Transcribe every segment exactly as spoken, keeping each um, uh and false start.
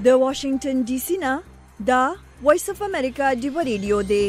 د واشنگټن ډي سي نه دا وایس اف امریکا دی ریډیو دی.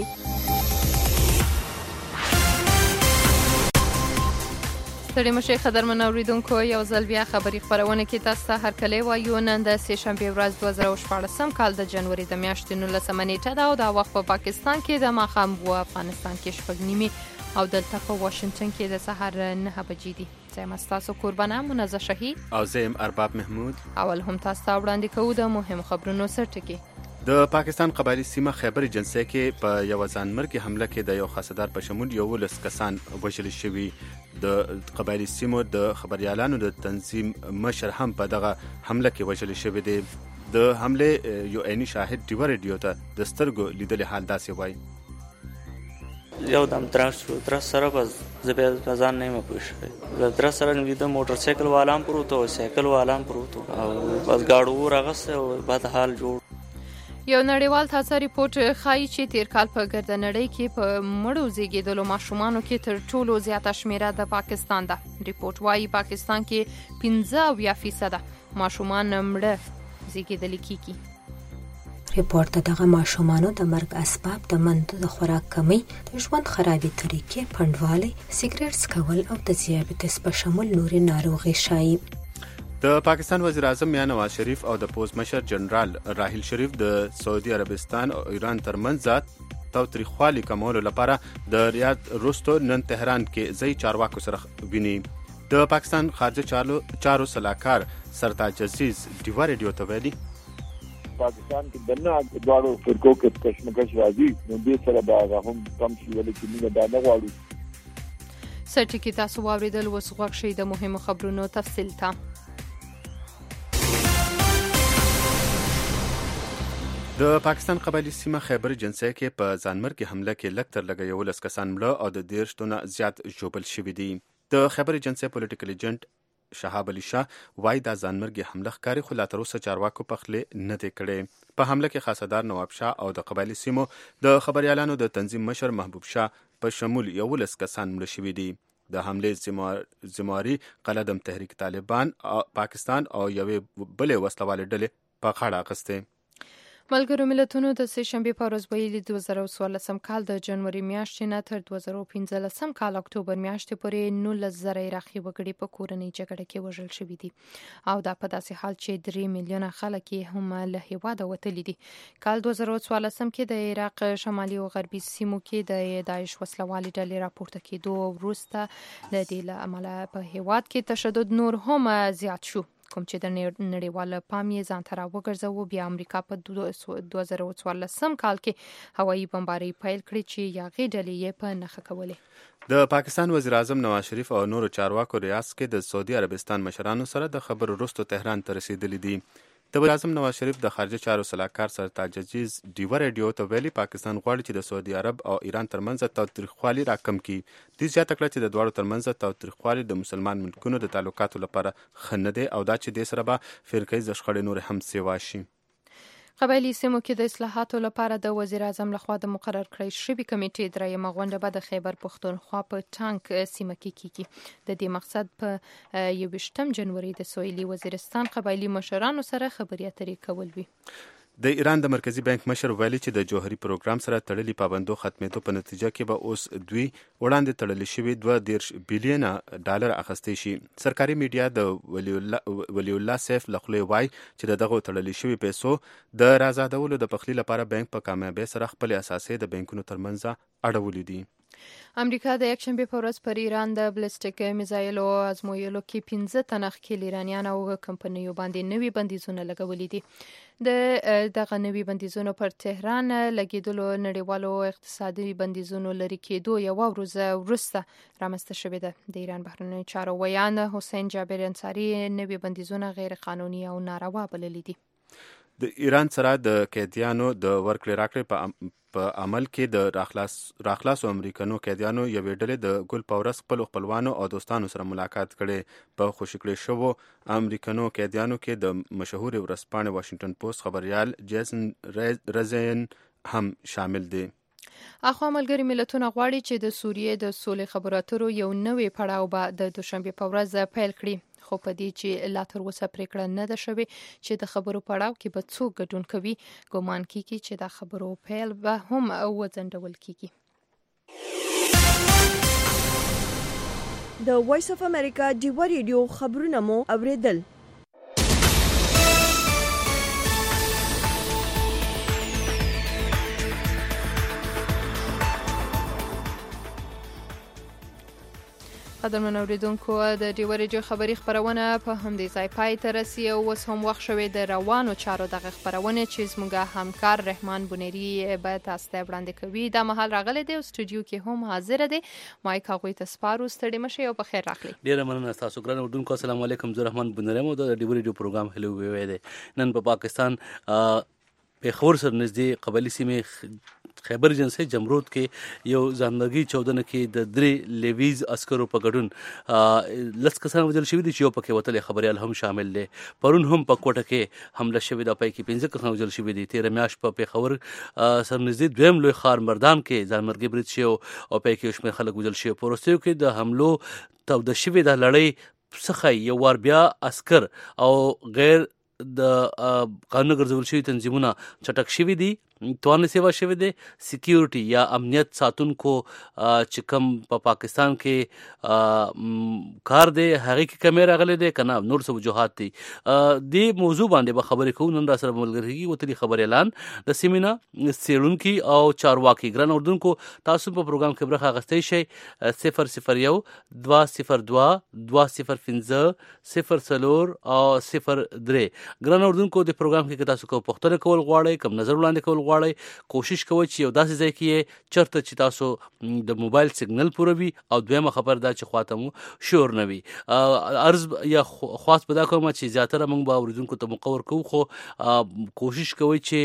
ستړي مشه قدرمن اوریدونکو، یو ځل بیا خبری خبرونه کې تاسو ته هرکلی وایو. نن د سه شنبه ورځ دوه زره شپاړسم کال د جنوري د میاشتې نولسمه نیټه ده او دا وخت په پاکستان کې د ماښام و افغانستان کې شپږ نیمې او دلته په واشنگټن کې د سهار نه بجې دي. زه تاسو قربانه منزه شهید او زه ارباب محمود. اول هم تاسو ته وړاندې کوو د مهم خبرونو سرټکی. د پاکستان قبایلی سیمه خیبر جنسیه کې په یو ځانمرګي حمله کې د یو خاصدار په شمول یو لس کسان وژل شوي. د قبایلی سیمو د خبريالانو د تنظیم مشر هم په دغه حمله کې وژل شوی دی. د حمله یو عیني شاهد ډیو ریډیو ته د سترګو لیدل حال داسې وایي. یو دم تراس شو تراس سره بس زبیل ځان نه مې پوښښ د تراس سره نو د موټر سایکل والام پروت او سایکل والام پروت او بس گاډو راغسته او بعد حال جوړ. یو نړیوال تازه ریپورت ښایي چې تیر کال په ګردنړۍ کې په مړو زیږیدلو ماشومانو کې تر ټولو زیاته شمیره د پاکستان ده. ریپورت وایي پاکستان کې پنځه اویا فیصده ماشومان مړه زیږیدل کیږي. ریپورت دغه ماشومانو د مرګ اسباب د مند د خوراک کمی، د ژوند خرابي طریقې، پندوالي، سیګریټ څکول او د دیابیټس په شمول نورې ناروغۍ شایي. د پاکستان وزیر اعظم میاں نواز شریف او د پوز مشر جنرال راحیل شریف د سعودي عربستان او ایران ترمنځ تاوتریخوالي کمولو لپاره د ریاض روستو نن تهران کې ځای چارواکو سره ویني. د پاکستان خارجه چارو چارو سلاکار سرتاج عزیز ډیو ریډیو ته ویلي پاکستان کې دنه دواړو فرقو کې کشمکش راځي نو دې سره دا هم کم شي ولې چې موږ دا نه غواړو. سرټکی تاسو واوریدل وس غوښ شي د مهمو خبرونو تفصیل ته. د پاکستان قبایلی سیمه خیبر جنسیه کې په ځانمرګي حمله کې لږ تر لږه یولس کسان مړه او د دېرش تنه زیات ژوبل شوي دي. د خیبر جنسیه پولیټیکل ایجنټ شهاب علي شاه وایي دا ځانمرګي حمله ښکاري خو لا تر اوسه چارواکو پخلې نه دی کړی. په حمله کې خاصدار نواب شاه او د قبایلی سیمو د خبريالانو د تنظیم مشر محبوب شاه په شمول یولس کسان مړه شوي دي. د حملې ذمہواري قلدم تحریک طالبان پاکستان او یوې بلې وسلوالې ډلې په غاړه اخیسته. ملګرو ملتونو د سه شنبې په ورځ ویلي دوه زره څوارلسم کال د جنوري میاشتې نه تر دوه زره پنځلسم کال اکتوبر میاشتې پورې نولس زره عراقي وګړي په کورنۍ جګړه کې وژل شوي دي او دا په داسې حال چې درې میلیونه خلک یې هم له هېواده وتلي دي. کال دوه زره څوارلسم کې د عراق شمالي او غربي سیمو کې د داعش وسلوالې ډلې راپورته کېدو وروسته د دې له امله په هېواد کې تشدد نور هم زیات شو، کوم چې د نړیوال پام یې ځان ته راوګرځاوه. بیا امریکا په دوه زره څوارلسم کال کې هوایي بمبارۍ پیل کړې چې یاغي ډلې یې په نښه کولې. د پاکستان وزیر اعظم نواز شریف او نورو چارواکو ریاض کې د سعودي عربستان مشرانو سره د خبرو وروسته تهران ته رسیدلي دي. د وزیر اعظم نواز شریف د خارجه چارو سلاکار سرتاج عزیز ډیو ریډیو ته ویلي پاکستان غواړي چې د سعودي عرب او ایران ترمنځ تاوتریخوالي راکم کړي. دوی زیاته کړه چې د دواړو ترمنځ تاوتریخوالي د مسلمان ملکونو د تعلقاتو لپاره ښه نه دی او دا چې دې سره به فرقه‌ییزې شخړې نورې هم سیوا شي. قبایلی سیمو کې د اصلاحاتو لپاره د وزیر اعظم لخوا د مقرر کړی شوې کمیټې درېیمه غونډه به د خیبر پښتونخوا په ټانک سیمه کې کیږي. د دې مقصد په یوویشتم جنوري د سویلي وزیرستان قبایلی مشرانو سره خبرې اترې کول وي. د ایران د مرکزی بانک مشر ویلي چې د جوهري پروګرام سره تړلي پابندو ختمېدو په نتیجه کې به اوس دوی وړاندې تړلي شوي دوه دېرش بیلیونه ډالر اخیستی شي. سرکاري میډیا د ولی الله سیف له خولې وایي چې د دغو تړلي شوي پیسو د رازادولو د پخلي لپاره بانک په کامیابۍ سره خپل اساسې د بانکونو ترمنځ اړولې دي. امریکا د یکشنبه په ورځ پر ایران د بلسټیک میزایلو ازمویلو کې پنځه تنه ښکېل ایرانیان او کمپنیو باندې نوي بندیزونه لګولي دي. د دغه نوي بندیزونو پر تهران لګیدلو نړیوالو اقتصادي بندیزونو لري کېدو یوه ورځ وروسته رامنځته شوې ده. د ایران بهرنیو چارو ویان حسین جابر انصاري نوي بندیزونه غیر قانوني او ناروا بللي دي. د ایران سره د قیدیانو د ورکړې راکړې په په عمل کې د راخلاص راخلاصو امریکانو قیدیانو یوې ډلې د ګل په ورځ خپلو خپلوانو او دوستانو سره ملاقات کړی. په خوشي کړې شوو امریکانو قیدیانو کې د مشهور ورځپاڼې واشنگټن پوسټ خبریال جیسن رزین هم شامل دی. اخوا ملګری ملتونه غواړي چې د سوریې د سولې خبرو اترو یو نوې پړاو به د دوشنبه په ورځ پیل کړي، خو په دې چې لا تر اوسه پریکړه نه ده شوې چې د خبرو پړاو کې به څوک ګډون کوي. ګومان کیږي چې د خبرو پیل به هم وځنډول کیږي. د وایس اف امریکا ډیوا ریډیو خبرونه مو اوریدل. قدرمن اوریدونکو، د ډیوا ریډیو خبری خبرونه په همدې ځای پای ته رسي او اوس هم وخت شوی د روانو چارو دغه خبرونه چې زموږ همکار رحمان بونیری به تاسو ته وړاندې کوي. دا مهال راغلی دی او سټوډیو کې هم حاضر دی. مایک هغوی ته سپارو، ستړي مشئ او په خیر راغلی. ډیره مننه تاسو ګران اوریدونکو. السلام علیکم، زه رحمان بونیری مو د ډیوا ریډیو پروګرام هلو وی دی. نن په پا پاکستان پیښور سره نږدې قبایلي سیمې خیبر جنسي جمرود کې یو ځانمرګي چودنه کې د درې لیویز عسکرو په ګډون لس کسان وژل شوي دي چې یو پکې وتلی خبریال هم شامل دی. پرون هم په کوټه کې حمله شوې ده، پای کې پنځه کسان وژل شوي دي. تېره میاشت په پیښور سره نږدې دویم لوی ښار مردان کې ځانمرګي برید شوی او پای کې یو شمېر خلک وژل شوي. په وروستیو کې د حملو توده شوې ده لړۍ څخه یو وار بیا عسکر او غیر د قانون ګرځول شوي تنظیمونه چټک شوي دي، توانه سیوا شوی دی. سکیورټي یا امنیت ساتونکو چې کوم په پاکستان کې کار دی هغه کې کمی راغلی دی که نه نور څه وجوهات دي. دې موضوع باندې به خبرې کوو. نن را سره ملګري وتلي خبریالان د سیمې نه څېړونکي او چارواکي. ګران اردوونکو، تاسو په پروګرام کې برخه اخیستی شئ. صفر صفر یو دوه صفر دوه دوه صفر پنځه صفر څلور او صفر درې. ګران اردوونکو، د پروګرام کې تاسو کوم پوښتنه کول غواړئ، کوم نظر وړاندې کول غواړئ، کوشش کوئ چې یو داسې ځای کې چرته چې تاسو د موبایل سیګنل پوره وي او دویمه خبر دا چې خواته مو شور نه وي. عرض یا خواست پیدا کوم چې زیاتره موږ به اوریدونکو ته موقع ورکوو، خو کوشش کوئ چې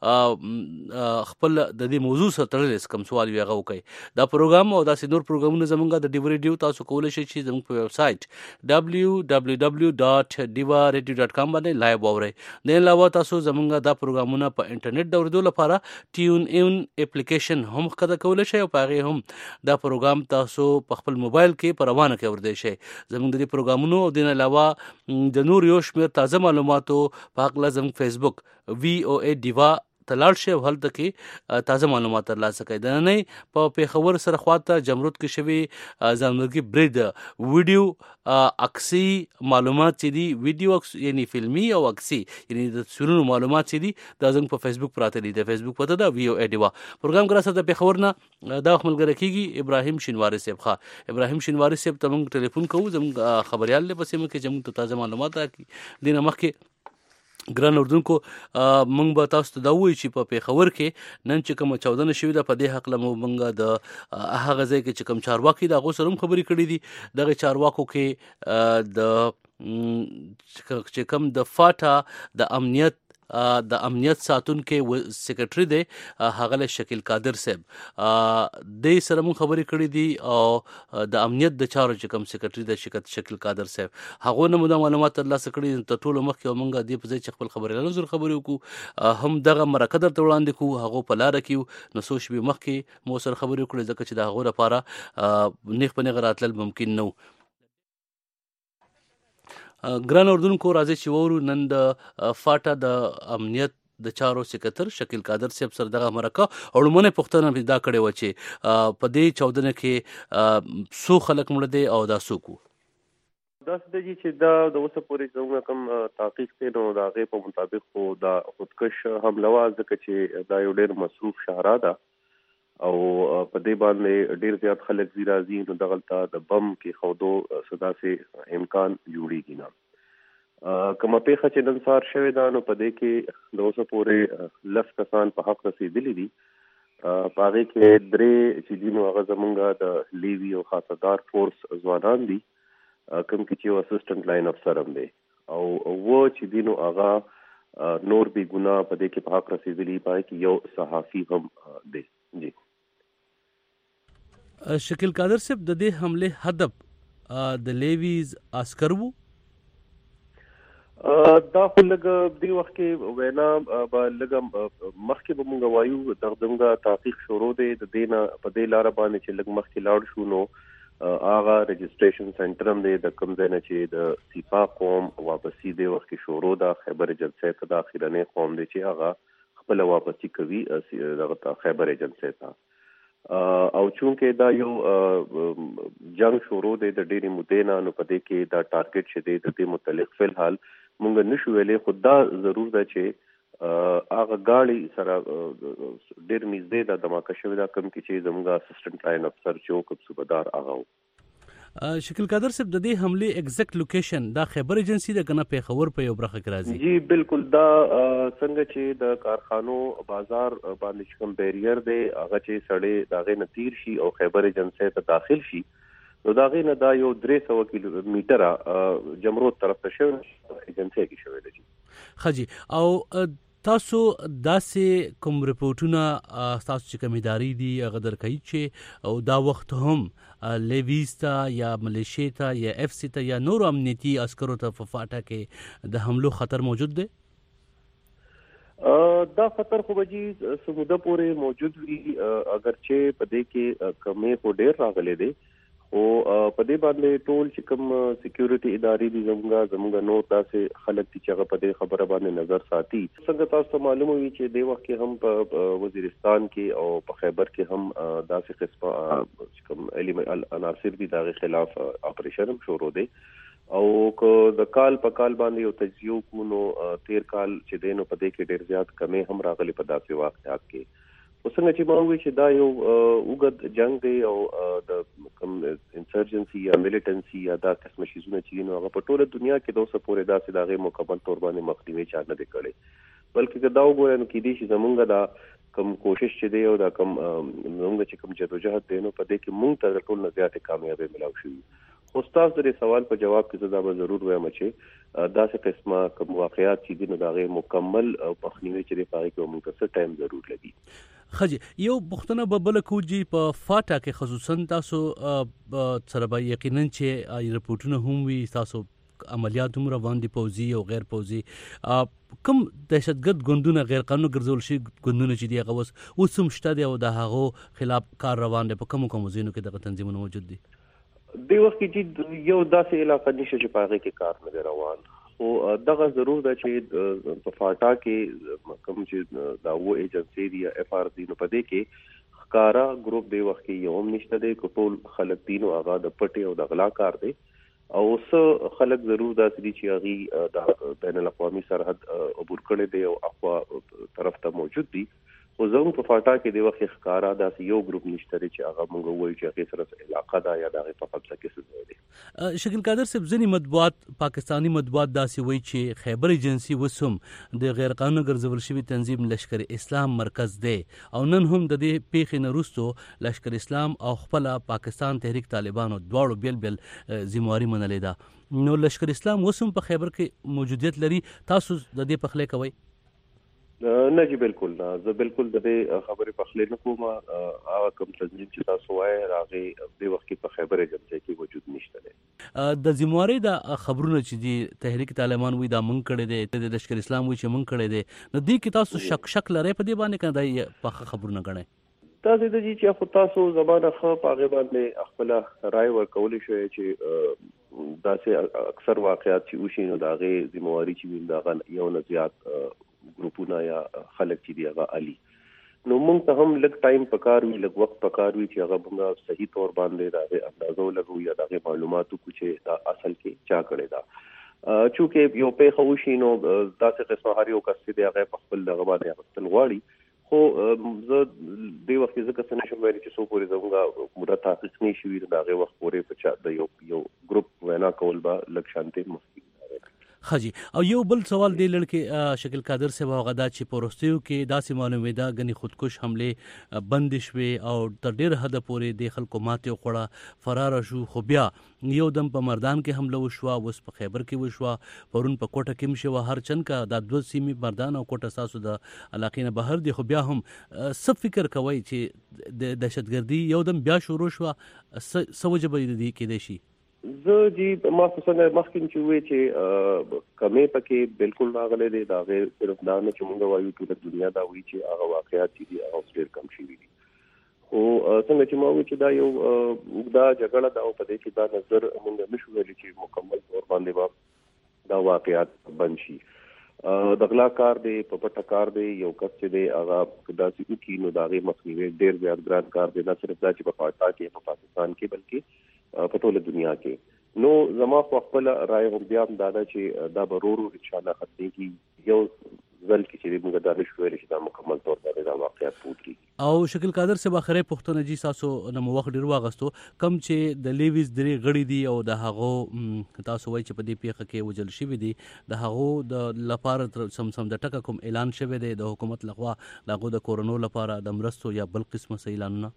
خپل د دې موضوع سره تړلی کوم سوال وي هغه وکړئ. دا پروګرام او داسې نور پروګرامونه زموږ د ډیوا ریډیو تاسو کولی شئ چې زموږ په ویب سایټ ډبلیو ډبلیو ډبلیو ډاټ ډیوا ریډیو ډاټ کام باندې لایو واورئ. د علاوه تاسو زموږ دا پروګرامونه په انټرنیټ د اورېدو لپاره ټیون ان اپلیکیشن هم ښکته کولی شئ او په هغې هم دا پروګرام تاسو په خپل موبایل کې په روانه کې اوریدی شئ. زموږ د دې پروګرامونو او د نه علاوه د نور یو شمېر تازه معلوماتو په هکله زموږ فیسبوک وی او ای ډیوا ته لاړ شئ او هلته کې تازه معلومات ترلاسه کړئ. د نننۍ په پیښور سره خواته جمرود کې شوي ځانمرګي برید ویډیو عکسي معلومات چې دي، ویډیو یعنی فلمي او عکسي یعنی د تصویرونو معلومات چې دي دا زموږ په فیسبوک پراته دي. د فیسبوک پته ده وی او ای ډیوا. پروګرام کې راسره د پیښور نه دا وخت ملګری کېږي ابراهیم شینواري صاحب. ښه ابراهیم شینواري صاحب ته موږ ټلیفون کوو، زموږ خبریال دی په سیمه کې چې موږ ته تازه معلومات راکړي. دې نه مخکې ګران اردوونکو، موږ به تاسو ته دا ووایو چې په پیښور کې نن چې کومه چاودنه شوې ده په دې هکله موږ د هغه ځای کې چې کوم چارواکي د هغو سره هم خبرې کړي دي. دغه چارواکو کې د چې کوم د فاټا د امنیت د امنیت ساتونکي سیکرټري دی ښاغلی شکیل قادر صاحب، دې سره موږ خبرې کړې دي او د امنیت د چارو چې کوم سیکرټري دی شکیل قادر صاحب هغو نه مو دا معلومات ترلاسه کړي. تر ټولو مخکې موږ دې په ځای چې خپل خبریالانو سره خبرې وکړو هم دغه مرکه درته وړاندې کړو، هغو په لاره کې نو څو شېبې مخکې مو سره خبرې وکړې ځکه چې د هغو لپاره نیغ په نیغه راتلل ممکن نه و. ګران اردوونکو، راځي چې وورو نن د فاټا د امنیت د چارو سکرټر شکیل قادر صاحب سره دغه مرکه او لومړنۍ پوښتنه مې دا کړې وه چې په دې چاودنه کې څو خلک مړه دي او دا څوک وو؟ داسې دی چې دا د اوسه پورې زموږ کوم تحقیق دی نو د هغې په مطابق خو دا خودکش حمله وه، ځکه چې دا یو ډېر مصروف شهرا ده او په دې باندې ډېر زیات خلک ځي راځي، نو دغلته د بم کې خودو څه داسې امکان جوړېږي نه. کومه پیښه چې نن سهار شوې ده نو په دې کې د اوسه پورې لس کسان په حق رسېدلي دي. په هغې کې درې چې دي نو هغه زمونږ د لیوي او خاصدار فورس ځوانان دي، کوم کې چې یو اسسټنټ لاین افسر هم دی او و چې دي نو هغه نور بې ګناه په دې کې په حق رسېدلي، په هغې کې یو صحافي هم دی. جی شکیل قادر صاحب، د دې حمله هدف د لیویز عسکر وو؟ دا خو لږ دی وخت کې وینا به لږ مخکې به مونږ وایو دغه زموږ تحقیق شروع دی د دې نه په دې لاره باندې چې لږ مخکې لاړ شو نو هغه رجسټریشن سنټر هم دی د کوم ځای نه چې د سیپا قوم واپسی دی وخت کې شروع ده خیبر ایجنسۍ ته د اخیرنۍ قوم دی چې هغه خپل واپسی کوي دغه خیبر ایجنسۍ ته او چونکې دا یو جنگ شروع دی د ډېرې مودې نه نو په دې کې دا ټارګټ چې دی د دې متعلق فی الحال مونږ نشو ویلې خو دا ضرور ده چې هغه ګاړي سره ډېر نږدې دا دماکه شوې ده کوم کې چې زموږ اسسټنټ لاین افسر چې کوم صوبدار هغه شکیل قادر صاحب د دې حمله ایگزیکټ لوکیشن دا خیبر ایجنسی د کنه پیښور په یو برخه کې راځي. جی بالکل دا څنګه چې د کارخانو بازار باندې کوم بیریر دی هغه چې سړی داغه نتیر شي او خیبر ایجنسی ته داخل شي نو دا غینه دا یو درې سوه کیلومتره جمرود طرف ته شوی ایجنسی کې شوی دی. خجی او تاسو داسې کوم رپورټونه تاسو چې کوم ادارې دي هغه درکوي چې او دا وخت هم لیویز ته یا ملیشیا ته یا اف سی ته یا نور امنیتي عسکرو ته په فاټا کې د حملو خطر موجود دی؟ دا خطر خو بجی سموده پورې موجود وي اگر چې په دې کې کمې خو ډېر راغلي دي او په دې باندې ټول چې کوم سکیورټي ادارې دي زموږ زموږ نور داسې خلک دي چې هغه په دې خبره باندې نظر ساتي. څنګه تاسو معلومه وي چې د وخت کې هم په وزیرستان کې او په خیبر کې هم داسې قسمه کوم الیمنت عناصر دي دغه خلاف اپریشن هم شروع دي او د کال په کال باندې یو تجزیه کو نو تیر کال چې دینو په دې کې ډېر زیات کمې هم راغلي په داسې واقعات کې. څنګه چې ما وی چې دا یو وګد جنگ دی او د کوم انسرجنسي یا ملیټنسي یا دا قسم شیزونه چې نو هغه په ټوله دنیا کې د اوسه پورې داسې دغه مکمل تور باندې مخنیوي چا نه دی کړی بلکې دا وګورئ نو کې دي چې زمونږ دا کوم کوشش چې دی او دا کوم زمونږ چې کوم جدوجہد دی نو په دې کې مونږ ته ټول نه زیاتې کامیابی ملاو شي. خو تاسو د سوال په جواب کې زدا به ضرور وایم چې داسې قسمه کوم واقعیات چې دي نو دغه مکمل مخنیوي چې دی پاره کې موږ ته ټایم ضرور لګي. خجی یو بختنه ببل کوجی په فاټا کې خصوصا تاسو سره به یقینا چې رپورټونه هم وي تاسو عملیات هم روان دي پوزي او غیر پوزي کوم دهشتګرد ګوندونه غیر قانوني ګرځول شي ګوندونه چې دی هغه اوس اوس هم شته دی او د هغه خلاف کار روان دی په کوم کوم ځینو کې دغه تنظیمونه موجود دي. دی وخت کې یو داسې علاقه نشي چې پاره کې کار نه روان او دغه ضرور ده چې په فاټا کې کوم چې دا و ایجنسی دی اف آر دی نو په دې کې ښکارا ګروپ دی وخت کې یو هم نشته دی ټول خلک دینو هغه د پټي او د غلا کار دی او څه خلک ضرور داسې دي چې هغه د بین الاقوامي سرحد عبور کړي دي او اخوا طرف ته موجود دي او زموږ په فاټا کې د وخت ښکارا داسې یو ګروپ نشته چې هغه موږ وایو چې هغه سره علاقه ده یا دغه په قبضه کې څه دی. شکیل قادر صاحب ځینې مطبوعات پاکستانی مطبوعات داسې وایي چې خیبر ایجنسی وسوم د غیر قانوني ګرځول شوی تنظیم لشکر اسلام مرکز دی او نن هم د دې پیښې نه وروسته لشکر اسلام او خپل پاکستان تحریک طالبانو دواړو بیل بیل ذمہواری منلې ده نو لشکر اسلام وسوم په خیبر کې موجودیت لري تاسو د دې پخلی کوئ؟ نه جی بالکل نه زه بالکل د دې خبرې پخلی نه کوم هغه کوم تنظیم چې تاسو وایي هغه د وخت کې په خیبر ایجنسی کې وجود نشته دی. د ذمہواری د خبرونه چې دی تحریک طالبان وی دا مونږ کړی دی د لشکر اسلام وی چې مونږ کړی دی نو دې کې تاسو شک شک لرئ په دې باندې کنه دا په خبرونه غنئ؟ تاسو د دې چې خو تاسو زمانه خو په هغه باندې خپل رائے ورکول شوی چې داسې اکثر واقعیات چې وشي نو دا غي ذمہواری چې وین دا یو نه زیات ګروپونه یا خلک چې دی هغه علي نو موږ ته هم لږ ټایم پکار وي لږ وخت پکار وي چې هغه موږ صحیح طور باندې دا اندازو لګو یا دا معلوماتو کو چې دا اصل کې چا کړی دا چونکه یو په خوشي نو داسې قسمه هر یو کس دی هغه په خپل دغه باندې خپل غواړي خو زه د وخت ځکه څنګه شم ویل چې څو پورې زموږه موږ تحقیق نه شي دا هغه وخت پورې په چا د یو یو ګروپ وینا کول به لږ شانتي مخکې خجی او یو بل سوال دی لړکه شکیل قادر صاحب غدا چې پروستیو کې داسې معلومه ده غني خودکش حمله بند شوي او تر ډیر حد پورې د خلکو ماته خوړه فرار شو خو بیا یو دم په مردان کې حمله وشو اوس په خیبر کې وشو پرون په کوټه کې مشو هر چن کا د دوه سیمې مردان او کوټه ساسو د علاقې نه بهر دی خو بیا هم څه فکر کوي چې د دهشتګردي یو دم بیا شروع شو سوجه به دي کې دي شي زه جی ما څنګه مخکې چې وې چې کمې پکې بالکل راغلي دي دا غیر صرف دا نه چې موږ وایو ټول دنیا دا وایي چې هغه واقعیت دي هغه ډېر کم شي دي خو څنګه چې ما وایي چې دا یو دا جګړه دا په دې کې دا نظر موږ نشو ویلي چې مکمل تور باندې دا واقعیت بن شي د غلا کار دی په پټه کار دی یو کس چې دی هغه داسې وکړي نو د هغې مخنیوی ډېر زیات ګران کار دی نه صرف دا چې په پاکستان کې په پاکستان کې بلکې په ټوله دنیا کې نو زما خو خپل رائے هم بیا هم دا ده چې دا به ورو ورو انشاءالله ختمېږي یو ځل کې چې موږ دا نشو ویلی چې دا مکمل طور باندې دا واقعیت پوت کړي او شکیل قادر صاحب اخري پوښتنه جی تاسو نه مو وخت ډیر واغستو کم چې د لیویز درې غړي دي او د هغه تاسو وایي چې په دې پیښه کې وجل شوی دي د هغه د لپاره سم سم د ټکا کوم اعلان شوی دی د حکومت لخوا دغه د کورونو لپاره د مرستو یا بل قسمه اعلانونه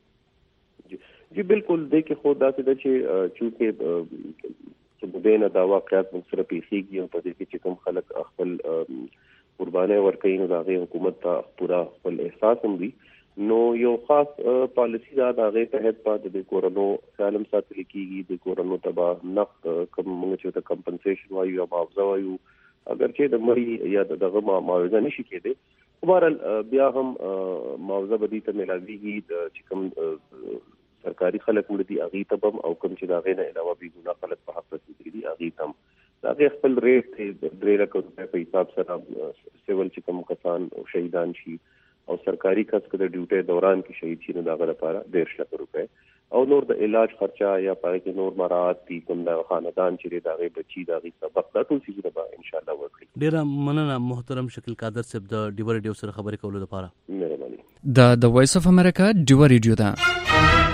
جی بالکل دی کې خو داسې ده چې چونکې چې مبینه دا واقعیت موږ سره پیښیږي او په دې کې چې کوم خلک خپل قربانۍ ورکوي نو د هغې حکومت ته پوره خپل احساس هم وي نو یو خاص پالیسي دا د هغې تحت به د کورونو خیال هم ساتل کېږي د کورونو ته به نقد کوم موږ چې ورته کمپنسیشن وایو یا معاوضه وایو اگر چې د مړي یا دغه معاوضه نشي کېدی خو بهرحال بیا هم معاوضه به دې ته میلاویږي د چې کوم سرکاري خلک مړه دي هغې ته به او کوم چې د هغې نه علاوه بې ګناه خلک په حق رسېدلي دي هغې ته هم د هغې خپل ریټ دی درې لکه روپۍ په حساب سره سیول چې کوم کسان شهیدان شي او سرکاري کس که د ډیوټۍ دوران کې شهید شي نو د هغه لپاره دېرش لکه روپۍ او نور د علاج خرچه یا پای کې نور مراعات دي کوم د خاندان چې دی د هغې بچي د هغې سبق دا ټول څیزونه به انشاءالله ورکړي. ډېره مننه محترم شکیل قادر صاحب د ډیوه ریډیو سره خبرې کولو لپاره. مهرباني. دا د وایس اف امریکا ډیوه ریډیو ده.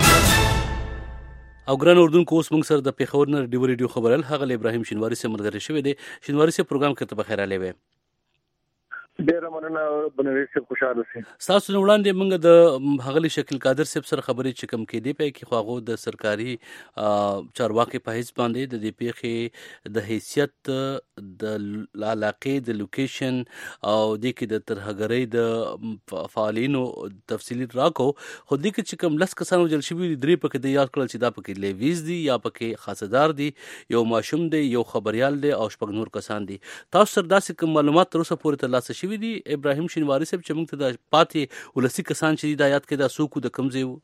او ګران اردوونکو اوس موږ سره د پېښور نه ډیوه ریډیو خبرل هغه ابراهیم شینواري سره ملګری شوی دی. شینواري سره پروګرام کې ته بخیر راغلی وې. ډیره مننه بنوي سره خوشاله سي. تاسو نو وړاندې موږ د هغلی شکیل قادر صاحب سره خبرې چې کم کې دی په کې خو هغه د سرکاري چارواکي په حیث باندې د دې پیښې د حیثیت د علاقې د لوکیشن او د کې د ترهګرۍ د فعالینو تفصیلی راکو خو د کې چې کم لس کسانو جل شوی درې پکې د یاد کړل چې دا پکې لیویز دي یا پکې خاصدار دي یو ماشوم دی یو خبريال دی او شپږ نور کسان دي. تاسو سره داسې کوم معلومات تر اوسه پورې ترلاسه شوي دي ابراهیم شینواري صاحب چې موږ ته د پاتې ولسی کسان چې د یاد کې د سوکو د کم ځای وو؟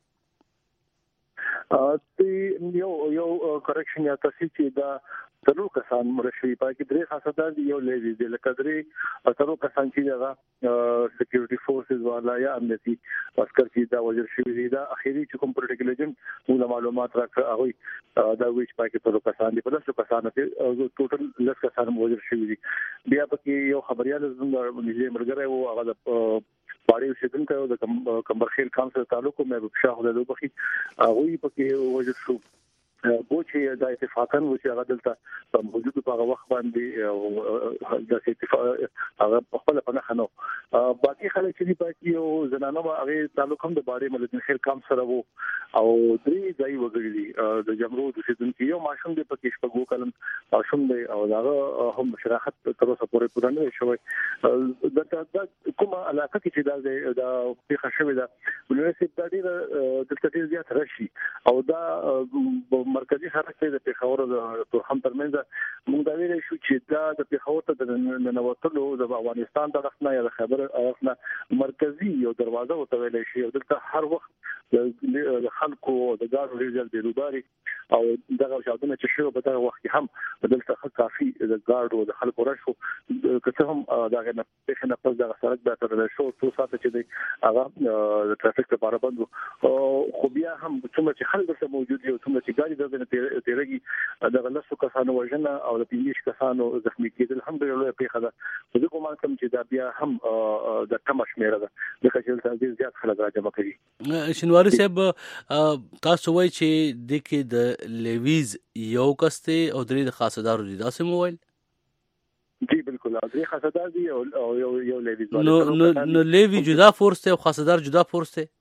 ا یو یو کریکشن یا تصحیح چې دا ضرور کسان مرشي پاکي درې خاصدار دي یو لیویز دي لکه درې ضرور کسان چې دا سکیورټي فورسز والا یا امنیتي عسكر چې دا وزیر شوی دي دا اخیری چې کوم پولیټیکل ایجنټ موږ معلومات راکړه هغه دا ویچ پاکي ضرور کسان دي په داسې کسانو کې ټوټل لس کسان وزیر شوی دي. بیا پکې یو خبريال زموږ نږدې مرګره وو هغه د پاړې اوسیدونکو د کمبرخیل کانسل تعلق مې په شاهد له بخي هغه پکې وزیر شو بو چې د اتفاقاً و چې هغه دلته موجود په هغه وخت باندې د اتفاق هغه خپل په نه خنو باقي خلک چې پاتې یو زنانه هغه تعلق هم د باري ملت خیر کام سره وو او درې ځای وګړي د جمرو د سیدونکو یو ماشوم د پکې شپږو کلم ماشوم دی او هغه هم شراحت تر اوسه پورې پوره نه شوی د کومه علاقه کې چې دا د پیښه شوې ده ولې چې د دې د تدریس زیات راشي او دا مرکزی حرکت د پیښور د تورخم ترمنځ موږ دا ویل شو چې دا د پیښور ته د ننوتلو د افغانستان د رخنه یا د خبر افغان مرکزی یو دروازه وتویل شي او دلته هر وخت د خلکو د ګاډو ریزل د روباري او دغه شاوونه چې شو په دغه وخت هم دلته کافي د ګاډو د خلکو راشو که هم دغه نه په نه پس دغه سړک به تر شو څو ساعت چې د هغه د ټرافیک لپاره بند خو بیا هم څومره چې خلک سره موجود دي څومره چې ګاډي د تیرګي د غلسو کسانو وژنه او د پینځه کسانو زخمی کېدل هم ډېر لوی پیښه ده. زه کوم کوم چې دا بیا هم د کم شمیره ده د کچل ته زیات خلک راځي کوي. شینواري صاحب تاسو وایي چې د کې د لیویز یو کسته او درې د خاصدارو دي تاسو موبایل جی بالکل درې خاصدار دي او یو یو لیویز نو نو لیوی جدا فورس ته او خاصدار جدا فورس ته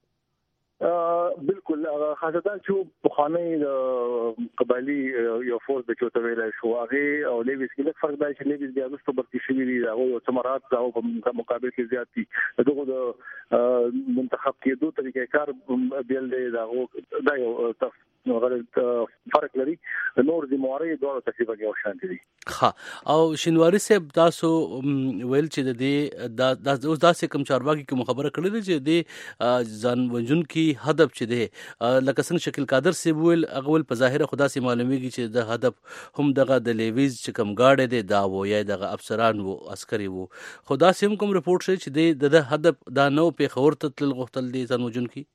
بالکل خاصدار چې په خانه د قبایلی یو فورس د چوتو ویل شو هغه او لیویز کې د فرق دی چې لیویز بیا د ستوبر کې شوی دی هغه ثمرات او په مقابل کې زیات دي دغه د منتخب کېدو طریقې کار بیل دی دا دا یو هغه فرق لري نور د مواري دوه تقریبا یو شان دي. ها او شینواری صاحب تاسو ویل چې د دې د اوس داسې کوم چارواکي کوم خبره کړې ده چې د ځان وجون کی هدف چې ده لکه څنګه شکل قادر سی ویل اغول په ظاهره خدا سي معلومیږي چې د هدف هم دغه د لیویز چې کوم گاډي ده دا و یا دغه افسران وو عسکري وو خدا سي هم کوم رپورت شي چې د هدف دا نو په خور ته تل غختل دي ځان وجون کی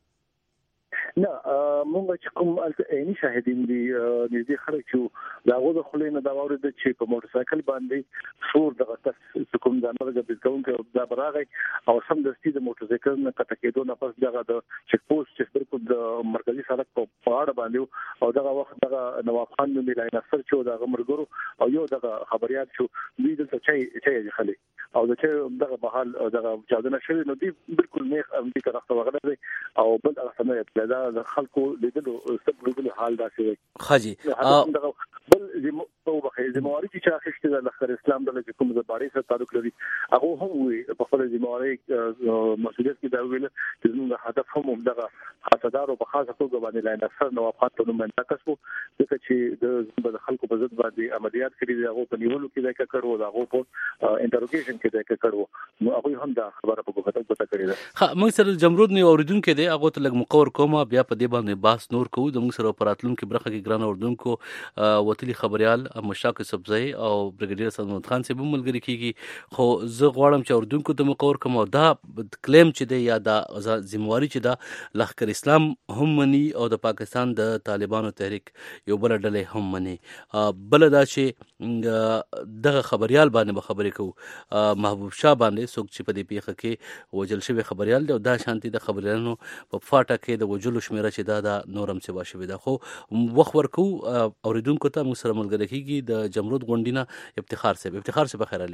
نه مونږ چې کوم عیني شاهدین دي نږدې خلک چې دا غو د خلینو دا اورید چې په موټر سایکل باندې څور دغه تاسو کوم د امرګه بيزون کې دا براغی او سم د سپید موټر سایکل نه کته کېدو نه پس دغه د چک پوسټ چې پر د مرکزی سړک په پاړه باندې او دغه وخت دغه نواب خان نومي لاین اثر چې دغه مرګرو او یو دغه خبريات شو دوی دلته چي چي خلک او د چې دغه بحال دغه چاودنه شوی نو دی بالکل نه امریکا راځي وغیرہ او بل هغه سمه د خلکو لیدلو سبب حال داسې وي خاجي بل او بخیر زمواري چې اخیشته د لخر اسلام د کوم د باري سره تعلق لري هغه هم وي په خپل زمواري مسؤلیت کې دا ویل چې موږ هدف هم دغه خاصدار او په خاصه توګه باندې لاین اثر نو افغان ته منتقص وو چې د خلکو په ضد باندې عملیات کړي دي هغه په نیولو کې دا کړو دا هغه په انټروګیشن کې دا کړو نو هغه هم دا خبره په کومه توګه کړی ده. ها موږ سره جمرود نه اوریدونکو دی هغه ته لګ مقور کومه بیا په دې باندې باس نور کوو د موږ سره پراتلون کې برخه کې ګران اوردونکو وتلی خبريال مشتاق سبزی او بریګیډیر سلمان خان سے به ملګری کیږي خو زه غواړم چې اوردونکو ته مقور کوم دا کلیم چې دی یا دا ذمہواری چې دا لخر اسلام هم مني او د پاکستان د طالبانو تحریک یو بل ډلې هم مني بل دا چې دغه خبريال باندې خبرې کوو محبوب شاه باندې څوک چې په دې پیښه کې وجل شوی خبريال دی او دا شانتي د خبريالانو په فاټه کې د وجلو شمیره چې دا د نورم څه باشي دا خو وخت ورکو اوریدونکو ته موږ سره ملګری کیږي د جمرود غونډینا افتخار صاحب افتخار صاحب خیر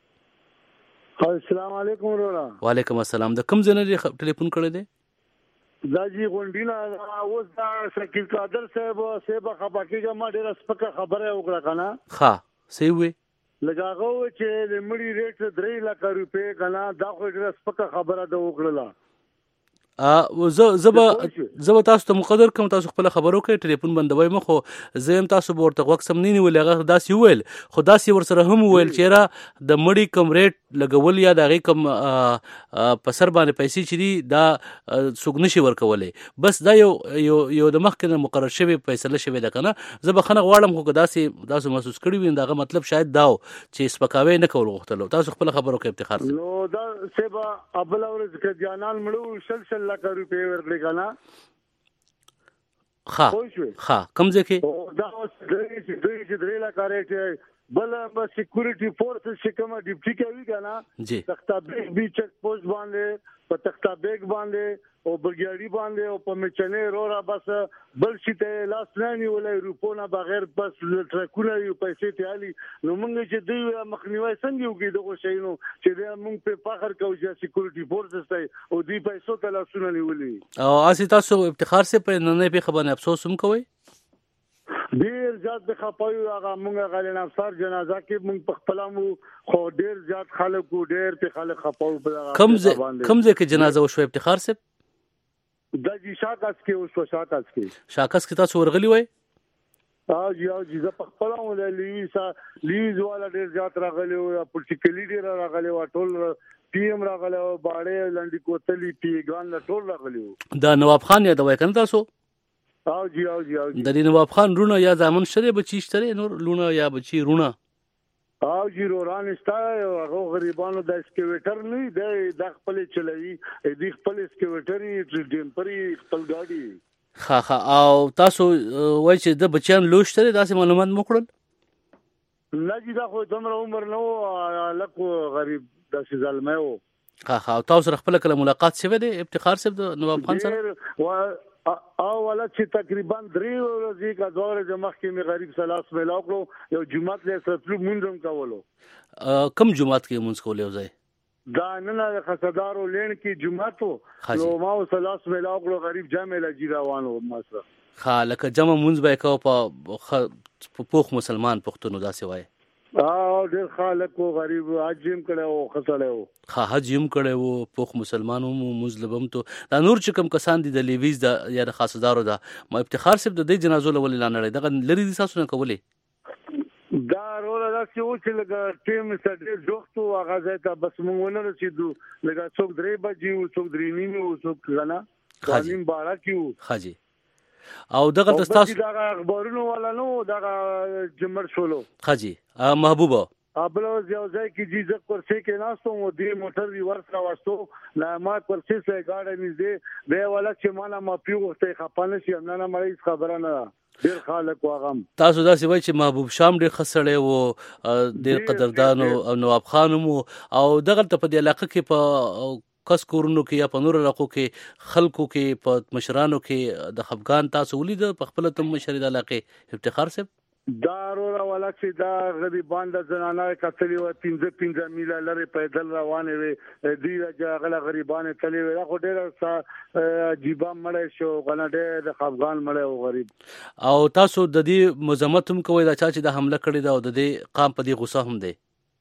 علي السلام علیکم وروره. وعلیکم السلام. د کوم ځای نه ټلیفون کړی دی؟ دا جی غونډینا اوس دا شکیل قادر صاحب صاحب خپاکیګه ما ډیره سپکه خبره وکړه کنه. ها سی وی لګاغو چې د مړی ریټ درې لک روپے کنه دا خو ډیره سپکه خبره ده وکړه. ا زه زه زه تاسو ته مقدر کوم تاسو خپل خبرو کې ټلیفون بندوي مخو زم تاسو ورته وقسم نه نیول هغه داسې ویل خدا سي ور سره هم ویل چې را د مړی کم ریټ لګول یا د هغه کم په سر باندې پیسې چي دي دا سګ نشي ورکولې بس دا یو یو یو د مخکنه مقرر شوی فیصله شوی ده کنه زه بخنه غواړم خو داسې تاسو محسوس کړی وین داغه مطلب شاید داو چې سپکاوي نه کول غوښتلو تاسو خپل خبرو کې افتخار سره نو دا سبا ابل اورز کې جانان مړو سلسله لک روپے ورکړي کنه. ها ها کوم ځکه دا اوس درې چې درې چې درې لا کارې بل په سکیورټي فورس چې کومه ډیپټي کوي کنه تختا بیگ بي چک پوسټ باندې په تختا بیگ باندې او برګیاړي باندې او په مچنه رورا بس بل شي ته لاس نه نیولای روپونه بغیر بس ټرکونه یو پیسې ته علي نو موږ چې دوی مخنیوي څنګه وګړي دغه شي نو چې موږ په فخر کوو چې سکیورټي فورس ته او دوی پیسو ته لاسونه نیولي او اسی تاسو افتخار سره په نن په خبره افسوس هم کوي ډیر زیات د خپایو هغه مونږه غلین افسر جنازه کې مونږ په خپلمو خو ډیر زیات خلکو ډیر په خلک خپاو په کم کم ځکه جنازه وشو افتخار صاحب د جی شاکاس کې وشو شاکاس کې شاکاس کې تاسو ورغلی وای ها جی او جی زه په خپلمو د لیویسا لیویز والا ډیر زیات راغلی او پولیټیکلی ډیر راغلی او ټول پی ایم راغلی او باړې لنډی کوتلی پیګان ټول راغلی دا نواب خان یا دوای کنه تاسو او جی او جی او جی د نواب خان رونه یا زامن شری بچی شری نور لونه یا بچی رونه او جی روران استای او هغه غریبانو د اسکیویټر نه دی د خپل چلوي د خپل اسکیویټري ډیمپري خپل ګاډي ها ها او تاسو وای چې د بچیان لوشتره داسې معلومات موکړل نه جی دا خو دومره عمر نو لکه غریب داسې ظالمه و ها ها تاسو خپل کله ملاقات شوه د افتخار صاحب د نواب خان سره او ولا چې تقریبا درې ورځې کا دوره د مخ کې می غریب سلاس ملاو کړو یو جمعات له ستلو مونږم کولو کم جمعات کې مونږ کولې وځي دا نن د خصدارو لین کې جمعاتو نو ما سلاس ملاو کړو غریب جامع لجی روانو ما سره خا لکه جمع مونږ به کو په پوخ مسلمان پښتون داسې وای او ډېر خلک او غریب حجیم کړي او خسړې خا حجیم کړي او پوخ مسلمانو مزلبم ته دا نور چې کم کسان دي د لیویز د یا د خاصدارو دا ما افتخار صاحب د دې جنازو لول اعلان لري دغه لري دي تاسو نه کولې دا رول دا چې و چې لګ ټیم سره جوړتو هغه ځای ته بس مونږ ونه رسیدو لګ څوک درې بجې او څوک درې نیمه او څوک غنا خاجیم بارا کیو خاجي او دغه د تاسو دغه اخبارونو ولا نو دغه جمر شولو خاجي محبوبه ابلوز یو ځای کې جیزه کرسي کې ناستو مو دی موټر ریورس را وستو لا ما کرسي سره گاډي نږدې به ولا چې مانا ما پیوغته خپانه شي نه نه مړی خبره نه ډیر خلک واغم تاسو دا سی وای چې محبوب شام ډیر خسړې وو ډیر قدردان او نواب خان مو او دغه ته په علاقه کې په کس کورونو کې یا په نور علاقو کې خلکو کې په مشرانو کې د خفغان تاسو ولید په خپل تم مشر د علاقې افتخار صاحب دا رورا ولا چې دا غریبان د زنانه کتلی و پنځه پنځه میله لري پیدل روانه وي دی غلا غریبان تللی وي خو ډېر عجیب مړ شو غنډه د خفغان مړ او غریب او تاسو د دې مزمت هم کوي دا چې د حمله کړی دا او د دې قام په دې غوسه هم دی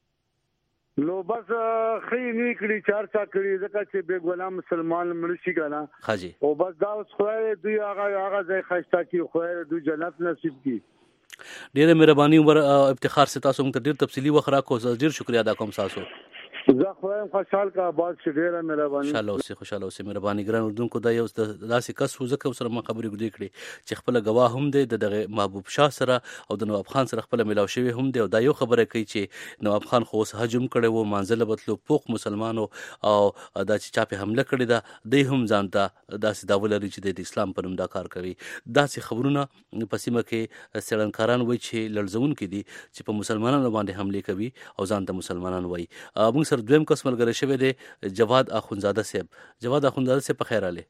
نو بس خې نه کړی چار چا کړی ځکه چې به غلام مسلمان مرشي کنه حاجی او بس دا خو دوی هغه هغه ځای خشتا کی خو دوی جنت نصیب کی ډیره مهرباني عمر افتخار سے تاسو موږ ډیر تفصیلی وخرا کو ډیر شکریا ادا کوم تاسو زه خو هم خوشحال کا آباد شه ډیره مهرباني انشاءالله اوسه خوشاله اوسه مهرباني ګران اردوونکو دا یو داسې کس و ځکه سره ما خبرې ګډې کړې چې خپل گواه هم دی د دغه محبوب شاه سره او د نواب خان سره خپل ملاو شوی هم دی او دا یو خبره کوي چې نواب خان خو اوس هجوم کړي وو منځله بتلو پوخ مسلمانو او دا چې چا په حمله کړې ده دی هم ځانته داسې داول لري چې د اسلام په نوم دا کار کوي داسې خبرونه په سیمه کې سړنکاران وایي چې لړزون کې دي چې په مسلمانانو باندې حمله کوي او ځانته مسلمانان وایي موږ سره دویم کس ملګری شوی دی جواد اخونزاده صاحب جواد اخونزاده صاحب په خیر اله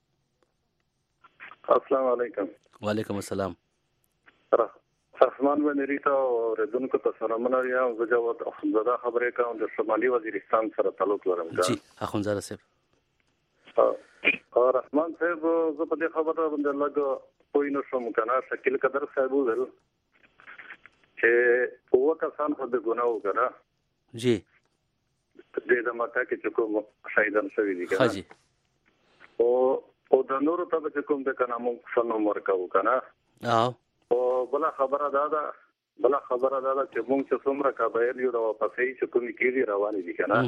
السلام علیکم وعلیکم السلام سرفمان بن ریتا اور دونکو ته سلامونه یم زه جواد اخونزاده خبرې کوم د شمالي وزیرستان سره تعلق لرم جی اخونزاده صاحب او رحمان صاحب زه په دې خبره باندې لګ پوی نو شوم کنه شکیل قدر صاحب ول چې هو کسان په ګناه وکړه جی دې د ماته کې کوم شهیدان شوی دي کنه حاجی او او د نورو ته چې کوم د کنه موږ فنو مرکو کنه او او بل خبره دا ده بل خبره دا ده چې موږ چې څومره قبایل یو د واپسې چې کوم کېږي روان دي کنه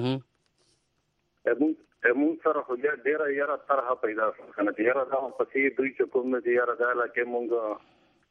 موږ موږ سره خو ډیره یاره طرحه پیدا کنه ډیره دا پسې دوی چې کوم دي یاره دا لکه موږ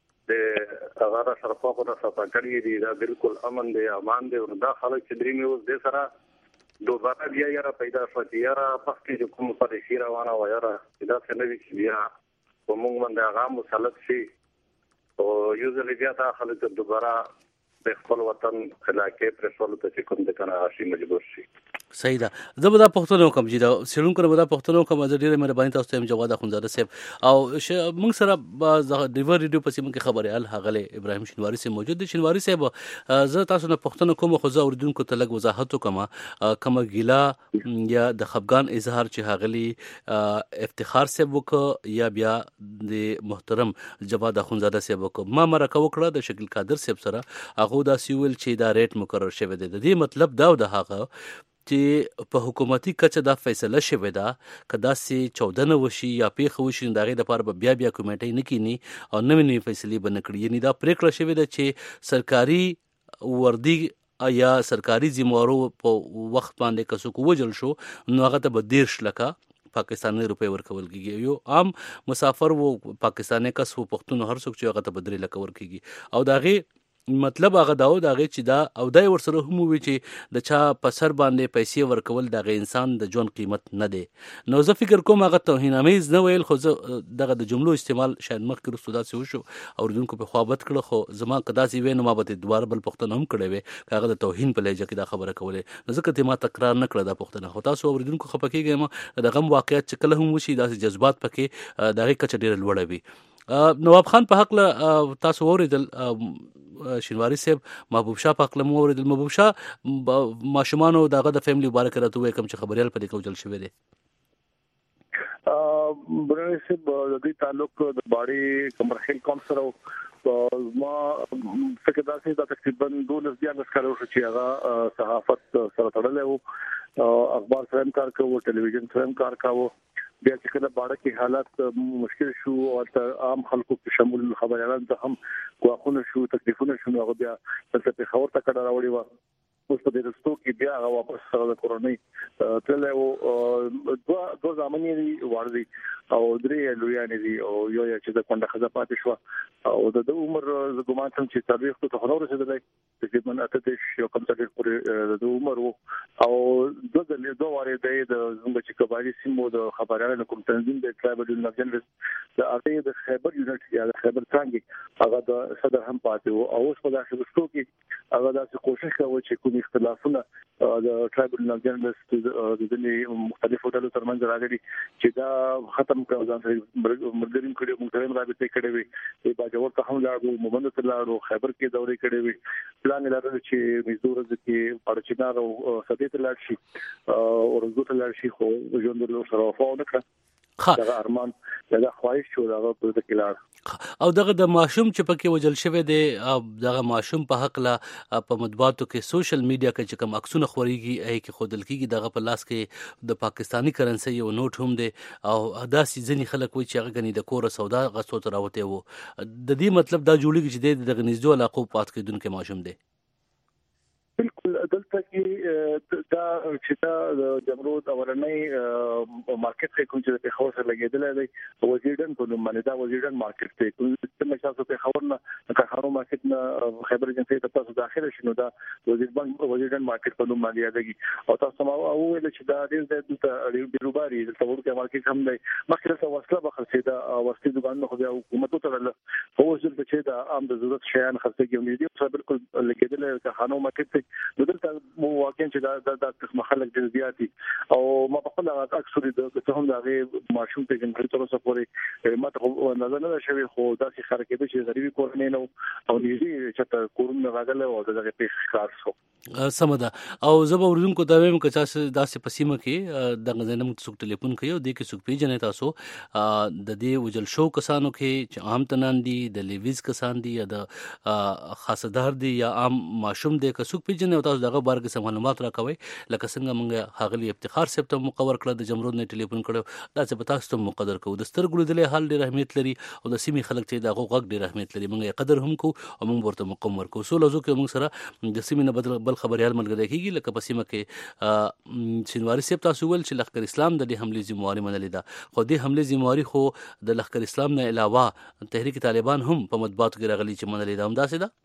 د هغه شرفه خو د صفا کړی دي دا بالکل امن دی امان دی او دا خلک چې درې مې اوس د سره دوباره بیا یاره پیدا شو چې یاره پخې چې کوم پرې شي روانه و یاره دا څه نوي چې بیا په موږ باندې هغه مسلط شي او یو ځل بیا دا خلک دوباره د خپل وطن علاقې پر ټول ته چې کوم د کنه راشي مجبور شي صحیح ده زه به دا پښتنو کوم چې دا سړون کړه به دا پښتنو کوم زه ډیره مهرباني تاسو ته جواد اخونزاده صاحب او موږ سره د ډیور ریډیو په سیمه کې خبرې ال هغه ابراهیم شینواری صاحب موجود دي شینواری صاحب زه تاسو نه پښتنو کوم خو زه اوردونکو ته لږ وضاحت وکم کوم ګیلا یا د خفغان اظهار چې هغلی افتخار صاحب وک یا بیا د محترم جواد اخونزاده صاحب وک ما مرکه وکړه د شکل قادر صاحب سره هغه دا سیول چې دا ریټ مقرر شوی دی د دې مطلب دا د هغه چې په حکومتي کچه دا فیصله شوې ده کدا سي چودنه وشي یا پیښ وشي دغه د لپاره بیا بیا کمیټې نه کینی او نوې نوې فیصله بنکړي یعنی دا پریکړه شوې ده چې سرکاري وردی یا سرکاري ذمہوارو په وخت باندې کسو کو وجل شو نو هغه ته به دیرش لکه پاکستاني روپے ورکول کیږي یو عام مسافر وو پاکستاني کس وو پښتون هر څوک چې هغه ته بدري لکه ورکیږي او داغه مطلب هغه داو دغه چې دا او دای ورسره هم وی چې د چا په سر باندې پیسې ورکول دغه انسان د ژوند قیمت نه دی نو زه فکر کوم هغه توهین امیز نه ویل خو دغه د جملو استعمال شاید مخکې رسو داسې وشو او دونکو په خوابت کړه خو زما کدا سی وینم ما به دوباره بل پښتون هم کړی وي هغه د توهین په لهجه کې دا خبره کوله ځکه ته ما تکرار نه کړه دا پښتون خو تاسو اوریدونکو خپکیږم دغه واقعیت چې کله هم وشي داسې جذبات پکې دغه کچ ډیر لوړ وي نواب خان په حق له تاسو اوریدل شینواری صاحب محبوب شاه په حق له اوریدل محبوب شاه ماشومان او دغه د فیملی مبارک راته وای کوم چې خبريال په دې کوجل شوی دی ا برنه صاحب د دې تعلق د باړي کمرخیل قوم سره ما فکر دا چې دا تقریبا دولس بیا لسکارو چې هغه صحافت سره تړلې وو، اخبار سره هم کار کوو، ټلویزیون سره هم کار کوو. بیا چې کله باړه کې حالات مشکل شو او عام خلکو په شمول خبريالان ته هم غواخونه شو، تکلیفونه شو، هغه بیا څه په خبر ته کډه راوړی و. اوس په دې رستو کې بیا هغه واپس سره کورونی تللی و. دوه دوه ځامنې دي وړدي او درې لویانې دي او یو چې د کونډه خزه پاتې شو او د عمر د ګمان څخه چې تاریخ ته خبر رسیدلی تقریبا اته دیش یو کم څه پورې د عمر او د دې دوه واره د زموږ چې کبالي سیمو د خبرانو کوم تنظیم د ټرایبل یونټ جنرال د اړتیا د خیبر یونټ یا د خیبر څنګه هغه د صدر هم پاتې وو او اوس په داسې وشتو کې هغه داسې کوشش کوي چې کوم اختلافونه د ټرایبل یونټ جنرال د دې مختلفو ډلو ترمنځ راغلي چې دا ختم کړو ځان سره مرګرین کړي موږ سره رابطه کړې وي په باجوړ ته هم لاړو، مومند ته لاړو، خیبر کې دورې کړې وي، پلان لرل چې مزدور ځکه پړچینار او سدې ته لاړ شي او رزو ته لاړ شي خو ژوند له سره وفا ونکړه. دا ارمان دا خواهش شو دا په دې کې لاړ او دغه د ماشوم چې پکې وجل شوی دی دغه ماشوم په حق لا په مطبوعاتو کې سوشل میډیا کې چې کوم عکسونه خوريږي ای کې خودل کېږي دغه په لاس کې د پاکستانی کرنسي یو نوٹ هم دی او دا سيزني خلک وي چې هغه غني د کور سودا غصو تر راوته وو. د دې مطلب دا جوړیږي چې د غنیزو علاقو پات کې دونکو ماشوم دی. بالکل دلته کې دا چې دا جمرود اورنۍ مارکیټ کې کوم چې په خور سره لګیدل دی وزیرډن په نوم باندې دا وزیرډن مارکیټ ته کوم چې تاسو په خبر نه کارو مارکیټ نه خبر جنسي تاسو داخله شنو دا وزیرډن وزیرډن مارکیټ په نوم باندې یادګي او تاسو ما او ویل چې دا ډېر د بیروباري د تورکه مارکیټ هم دی مخکې څه وسله به خرڅې دا وسلې دکان خو بیا حکومت ته ترل خو ځل چې دا عام د ضرورت شیان خرڅې کوي دي خو بالکل لګیدل د خانو مارکیټ دلته مو واقعا چې دا د مخالک د زیاتی او ما په خپل اکثر د څه هم دغه ماشوم ته جنګړي تر اوسه پورې ماته نظر نه شوی خو داسې خرکې به چې غریبي کورنۍ نو او دې چې کورونه راغله او دغه په ښکار شو سمدا او زب اوردونکو دا ویم که تاسو داسې پسیمه کې د غزنم څوک ټلیفون کوي او د کې څوک پیژنې تاسو د دې وجل شو کسانو کې چې عام تنان دي د لیویز کسان دي یا د خاصدار دي یا عام ماشوم دي که څوک پیژنې تاسو دغه بارګه سم معلومات راکوي لکه څنګه موږ هغلی افتخار صاحب ته مقور کړ د جمرود نه ټلیفون کړو دا چې پتا ستو مقدر کو د سترګلو دلې حال ډېر اهمیت لري او د سیمې خلک چې دغه غږ ډېر اهمیت لري موږ قدر هم کو او موږ ورته مقام ورکو سو لزو کې موږ سره د سیمې نه بدل بل خبريال ملګری کیږي لکه په سیمه کې سینواری صاحب تاسو ول چې لخر اسلام د دې حمله ذمہواری منلې ده خو دې حمله ذمہواری خو د لخر اسلام نه علاوه تحریک طالبان هم په مطبوعاتو کې راغلي چې منلې ده هم داسې ده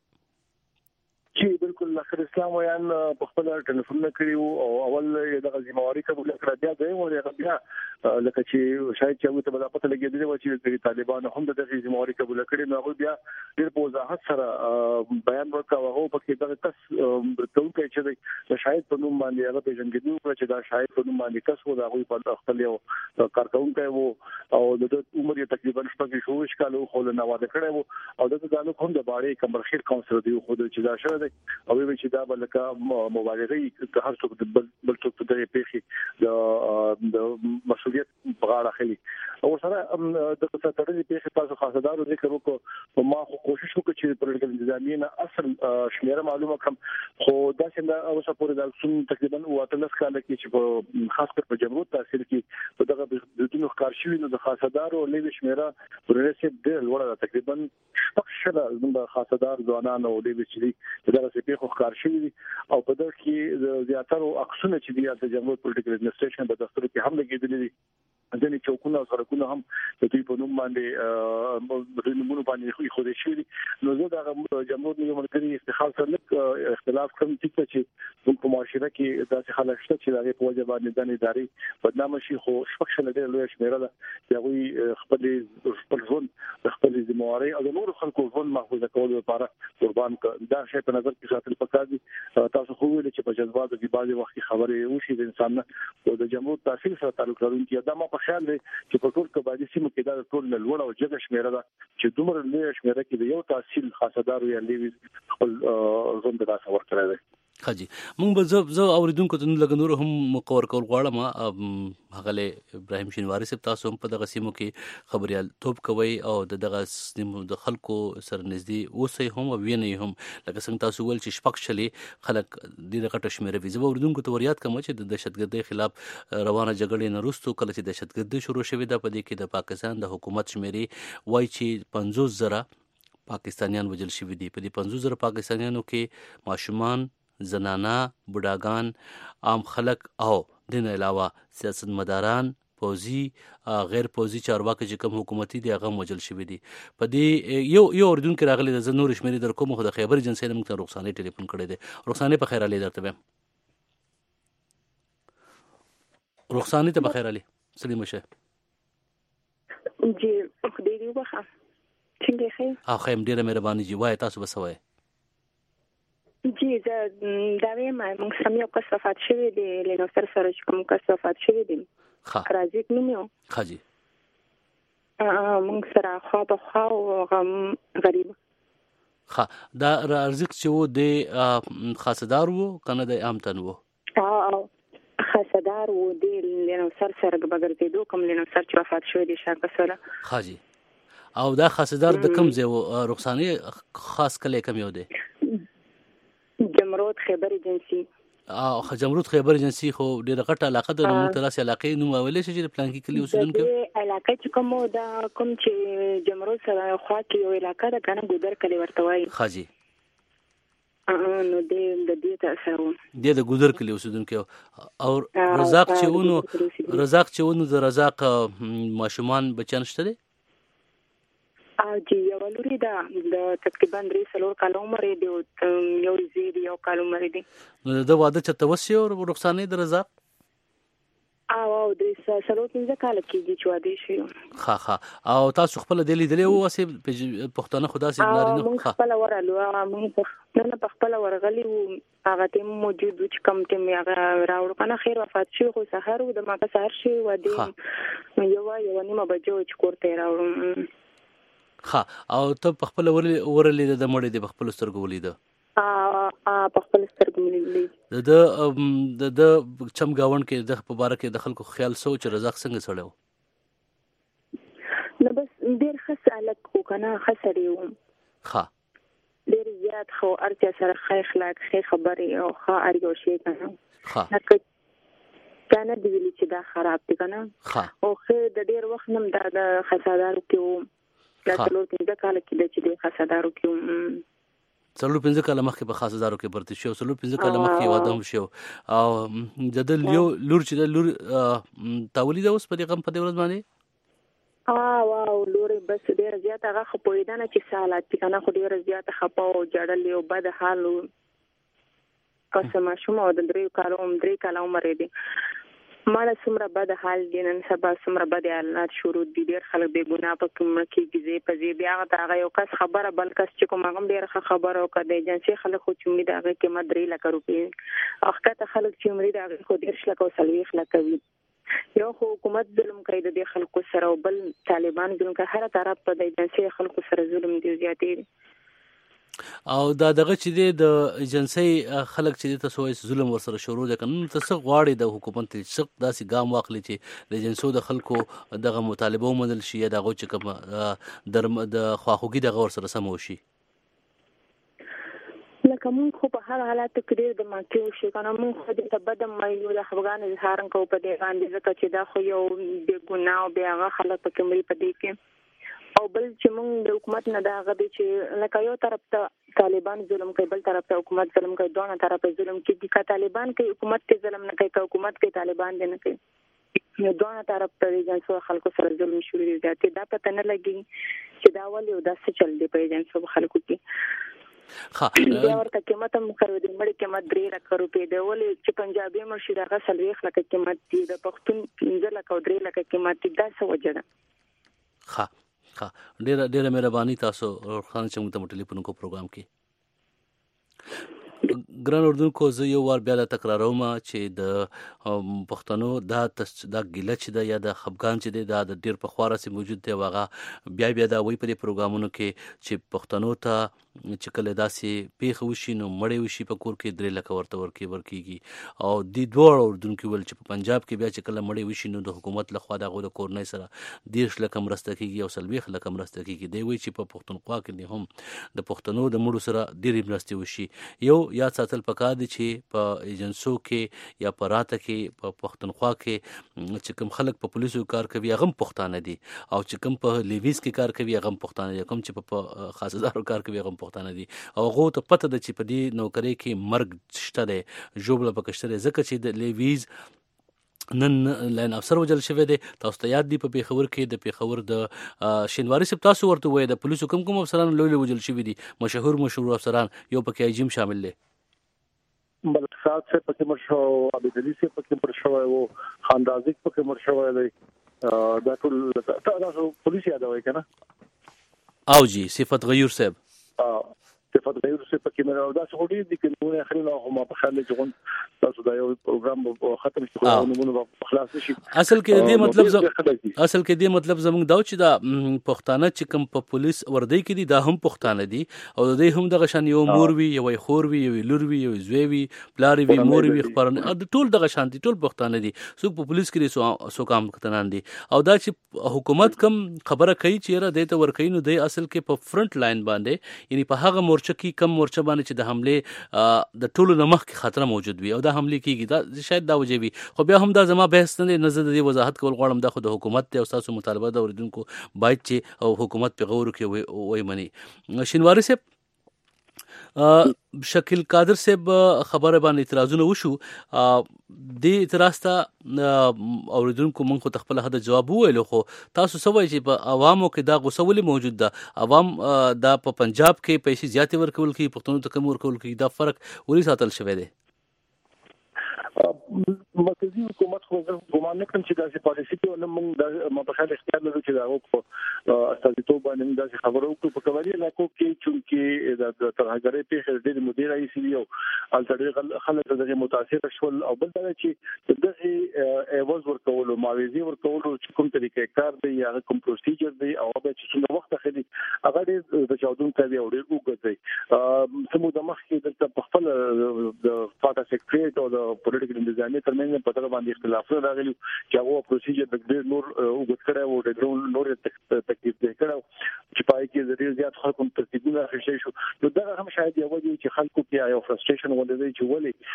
چې بالکل لخر اسلام ویان په خپل ټلیفون کړیو او اول دغه ذمہواری قبول کړه بیا دی او بیا لکه چې شاید چې موږ ته بل پته لګیدلی و چې طالبان هم دغه ذمہواری قبول کړي نو بیا ډیر په وضاحت سره بیان ورکاوه او په کې دغه کس ټول کې چې شاید په نوم باندې هغه پیژنګیدو چې دا شاید په نوم باندې کس و دا غوي په خپل یو کارکونکو وو او د عمر یې تقریبا شپږ شوش کالو خو له واده کړی وو او دغه تعلق هم د باړې کمرخیل کونسل دی خو چې دا شوه او وی چې دا بلکې مبالغه که هر څوک بل بل څوک ته پیخي د مسؤلیت په غاړه خلی او سره د ستړي پیخي تاسو خاصدارو ذکر وکړو ما خو کوشش وکړ چې پولیټیکل انتظامیه نه اصل شمیره معلومه کړم خو دا څنګه اوسه پورې د سن تقریبا واتلس کال کې چې په خاص کر په جمهوریت تاثیر کې په دغه بدون ښکار شوی نو د خاصدارو لوي شمیره پرېسه د لوړه تقریبا شپږ د خاصدار ځوانان او د چې دغه څه په ښکار شوی او په دغه کې زیاتره عکسونه چې د جمهوریت پولیټیکل ایڈمنسټریشن په دفتر کې هم لګیدلي ځنې چوکونه او سړکونه هم د دوی په نوم باندې د نومونو باندې خو دې شي نو زه دا جمهوریت یو ملګری افتخار سره اختلاف کوم چې موږ په معاشره کې داسې خلک شته چې هغه په وجه باندې د ادارې بدنامه شي خو شپږ شل ډېر لوی شمیره ده چې هغه خپل خپل ځون خپل ذمہواری او د نور خلکو ځون محفوظ کولو لپاره قربان کړ دا شی په نظر کې ساتل پکار دي تاسو خو ویل چې په جذباتو کې بعضي وخت خبرې وشي د انسان او د جمهوریت تاثیر سره تعلق لرونکي دا ما په خیال دی چې په ټول کبادي سیمو کې دا ټول لوړ او جګه شمیره ده چې دومره لوی شمیره کې د یو تحصیل خاصدار یا لیویز خپل ځون د تاسو ورکړی دی خاجي مونږ به زه زه اوریدونکو ته لږ نور هم مقور کول غواړم هغه ابراهیم شینواری صاحب تاسو هم په دغه سیمو کې خبريال توپ کوي او د دغه سیمو د خلکو سره نږدې اوسئ هم او وینئ هم لکه څنګه تاسو ول چې شپږ شلې خلک ډېره غټه شمېره وي. زه به اوریدونکو ته وریاد کوم چې د دهشتګردۍ خلاف روانه جګړې نه وروستو کله چې دهشتګردي شروع شوې ده په دې کې د پاکستان د حکومت شمېرې وایي چې پنځوس زره پاکستانیان وژل شوي دي. په دې پنځوس زره پاکستانیانو کې ماشومان، زنانه، بوډاګان، عام خلک او دین علاوه سیاستمداران، پوځي، غیر پوځي چارواکي چې کوم حکومتي دي هغه وژل شوي دي. په دې یو یو اردوونکي راغلی د زه نور شمېرې در کوم خو د خیبر ایجنسۍ نه موږ ته رخسانې ټلیفون کړی دی. رخسانې په خیر علي درته وایم. رخسانې ته په خیر علي سلیم شه جی خدای دې وبخښه څنګه ښه ها خیم ډیره مهرباني جی وای تاسو بس وای جی زه دا وایم موږ سم یو کس وفات شوی دی له نو سره سره کوم کس وفات شوی دی ښه راځي نو ښه جی موږ سره خو په خو غم غریب ښه دا رزق چې و د خاصدار وو کنه د عام تن وو او خاصدار وو د له نو سره سره بغرتېدو کوم له نو سره چې وفات شوی دی شاکه سره ښه جی او دا خاصدار د کوم ځای وو رخصانې خاص کله کوم یو دی جمرود خیبر ایجنسی او جمرود خیبر ایجنسی خو ډیره غټه علاقه د نوم تراسي علاقې نوم اولې چې پلان کې کلی اوسیدونکو علاقې چې کوم دا کوم چې جمرود سره خوا کې یو علاقه ده کنه ګودر کلی ورته وایي خاجي نو د د دې تاسو د د ګودر کلی اوسیدونکو او رزاق چې ونو رزاق چې ونو د رزاق ماشومان بچن شته دي ا جی یو لوري دا د تقریبا درې سلور کال عمر دی یو زیری یو کال عمر دی نو د واده چته وسی او رخصانې د رضا او د سلور پنځه کال کېږي چې واده شي ها ها او تاسو خپل د لیدلې و اسی پښتنه خدا سي بلاري نو خپل ورالو موږ نه په خپل ورغلی و هغه ته موجود چې کم ټیم هغه راوړ کنه خیر وفات شي خو سحر و د ما که سحر شي واده یو یو نیمه بجو چې کوړته راوړم ها او ته په خپل ورلې د مړې د خپل سترګو ولید ا په خپل سترګو ولید د د چم گاون کې د په باره کې د خلکو خیال سوچ رزق څنګه سړیو نو بس ډیر خاص الک کو کنه خسرې و ها ډیر زیات خو ارچا سره خیر اخلاق خیر خبرې او خا ارګو شي کنه ها کنه دی ویل چې دا خراب دي کنه او خو د ډیر وخت نم دا د خسادارو کې دا څلور پنځه کال کې د چې د خاصدارو کې څلور پنځه کال مخکې په خاصدارو کې پرته شو څلور پنځه کال مخکې واده هم شو او د د یو لور چې د لور تولید اوس په دې غم په دې ورځ باندې ا واو لور بس ډېر زیات هغه خپویدنه چې سالات کنه خو ډېر زیات خپاو جړل یو بد حال قسم شوم او د درې کالو عمر درې کالو عمر دی مالا سمره بد حال دي نن سبا سمره بد حالات شروع دي ډېر خلک بے ګناه په کوم کې گزي پزي بیا هغه یو کس خبره بل کس چې کوم هغه ډېر خبره او کده ایجنسی خلک خو چې امید هغه کې مدري لکه روپی اخته خلک چې امید هغه خو ډېر شلک او سلويخ لکوي یو حکومت ظلم کوي د خلکو سره او بل طالبان ظلم کوي هر طرف په د ایجنسی خلکو سره ظلم دی زیاتې او دا دغه چې د ایجنسی خلک چې تاسو ظلم ورسره شروع ده کنه تاسو غواړي د حکومت څخه داسې ګام واخلي چې د ایجنسو د خلکو دغه مطالبه ومنل شي دغه چې کوم د خواخوږي دغه ورسره سم وشي لکه مونږ خو په هر حالت کې ډېر د ماکیو شي کنه مونږ خو د تبدم مایو د افغان اظهار کو په دې باندې ځکه چې دا خو یو د ګناه او بیا هغه خلک په کمري په دې کې او بل چې مونږ د حکومت نه دا غوډي چې لکه یو طرف ته طالبان ظلم کوي بل طرف ته حکومت ظلم کوي دوه طرف ته ظلم کوي چې طالبان کوي حکومت ته ظلم نه کوي حکومت کوي طالبان نه کوي نو دوه طرف ته ایجنسو خلکو سره ظلم شروع دي ځکه دا پته نه لګي چې دا ولې او دا څه چل دی په ایجنسو خلکو کې ها دا ورته قیمت هم کوي د مړي قیمت درې لک روپې دی ولې چې پنجابي مرشد هغه سلويخ لک قیمت دی د پښتون پنځه لک او درې لک قیمت دی دا څه وجه ده ها ها ډیره ډیره مهرباني تاسو خان چې موږ ته ټلیفون کو پروګرام کې ګران اردوونکو زه یو وار بیا تکراروم چې د پښتنو دا دا ګیله چې د یا د خفګان چې د د ډیر په خواره سي موجود دی واغه بیا بیا دا وی په پروګرامونو کې چې پښتنو ته چې کله داسې پیښه وشي نو مړی وشي په کور کې درې لکه ورته ورکې ورکېږي او د دواړو اردوونکو ویل چې په پنجاب کې بیا چې کله مړی وشي نو د حکومت لخوا د هغوی د کورنۍ سره دېرش لکه مرسته کېږي او څلوېښت لکه مرسته کېږي. دی وایي چې په پښتونخوا کې هم د پښتنو د مړو سره ډېرې مرستې وشي. یو یاد ساتل پکار دي چې په ایجنسو کې یا په راته کې په پښتونخوا کې چې کوم خلک په پولیسو کار کوي هغه هم پښتانه دي او چې کوم په لیویز کې کار کوي هغه هم پښتانه دي، کوم چې په خاصدارو کار کوي هغه هم پښتانه دي او هغو ته پته ده چې په دې نوکرۍ کې مرګ شته دی، ژوبله پکې شته دی، ځکه چې د لیویز نن لاین افسر وجل شوی دی. تاسو ته یاد دی په پیښور کې د پیښور د شینواري صاحب تاسو ورته وایي د پولیسو کوم کوم افسران لوی لوی وجل شوي دي، مشهور مشهور افسران، یو پکې آی جی هم شامل دی. ملک سعد سے پکې مر شو، عبد العزيز سے پکې مر شو، او خان رازق پکې مر شو دی. دا ټول تاسو پولیس یادوي کنه؟ او جی صفت غیور صاحب صفت غیور سے پکې مر او دا څه وړي دي چې نو اخري نو ما په خاله چې تاسو دا یو پروګرام ختم شي خو نو په خلاص شي. اصل کې دې مطلب ز... اصل کې دې مطلب زموږ دا چې دا پښتانه چې کوم په پولیس وردی کې دي دا هم پښتانه دي او دوی هم دغه شان یو مور وی یو خور وی یو لور وی یو زوی وی پلار وی مور وی خبرنه ټول دغه شان دي، ټول پښتانه دي، څوک په پولیس کې سو سو کام کتنان دي او دا چې حکومت کم خبره کوي چې را دې ته ور کوي نو د اصل کې په فرنٹ لاین باندې یعنی په هغه مورچه کې کم مورچه باندې چې د حمله د ټولو نمخ کې خطر موجود وي او دا حمله کیږي، دا شاید دا وجه وي. خو بیا هم دا زما بحث نه نظر د وضاحت کول غواړم، دا خو د حکومت ته او تاسو مطالبه د اوریدونکو باید چې او حکومت په غوړو کې وای منی. شینواری صاحب شکیل قادر صاحب خبره باندې اعتراضونه وشو، د اعتراض ته اوریدونکو مونږ خو تخپل حد جواب وویلو، خو تاسو سوای چې په عوامو کې دا غوسه ولې موجود ده؟ عوام دا په پنجاب کې پیسې زیاتې ورکول کی، پښتون ته کم ورکول کی، دا فرق ولې ساتل شوی دی؟ مرکزی حکومت خو ګمان نه کوم چې داسې پالیسي کې ونه موږ د مبخل اختیار لرو چې دا او استازیتوب باندې داسې خبرو کو په کومري علاقو کې چې د ترهګرۍ په ډېر مدیر رئیس یو الټری خلک دغه متاثر شول او بل دا چې دغه ایواز ورکول او معاوضه ورکول چې کوم طریقې کار دی یا کوم پروسیجر دی او به چې څنګه وخت اخلي هغه دې د چاودون کوي او ډېر وګورئ سمو د مخ کې د خپل د فاټا سیکریټ او د پولیټیکل انتظامی ترمنځ په دغه باندې اختلافونه راغلي چې هغه پروسیجر د ډېر نور وګت کړه او د نور تکلیف دی کړه چې پای کې د ډېر زیات خلکو ترتیبونه راخښي شو. نو دا هم شاید یو وجه چې خلکو کې یو فرستریشن ولري چې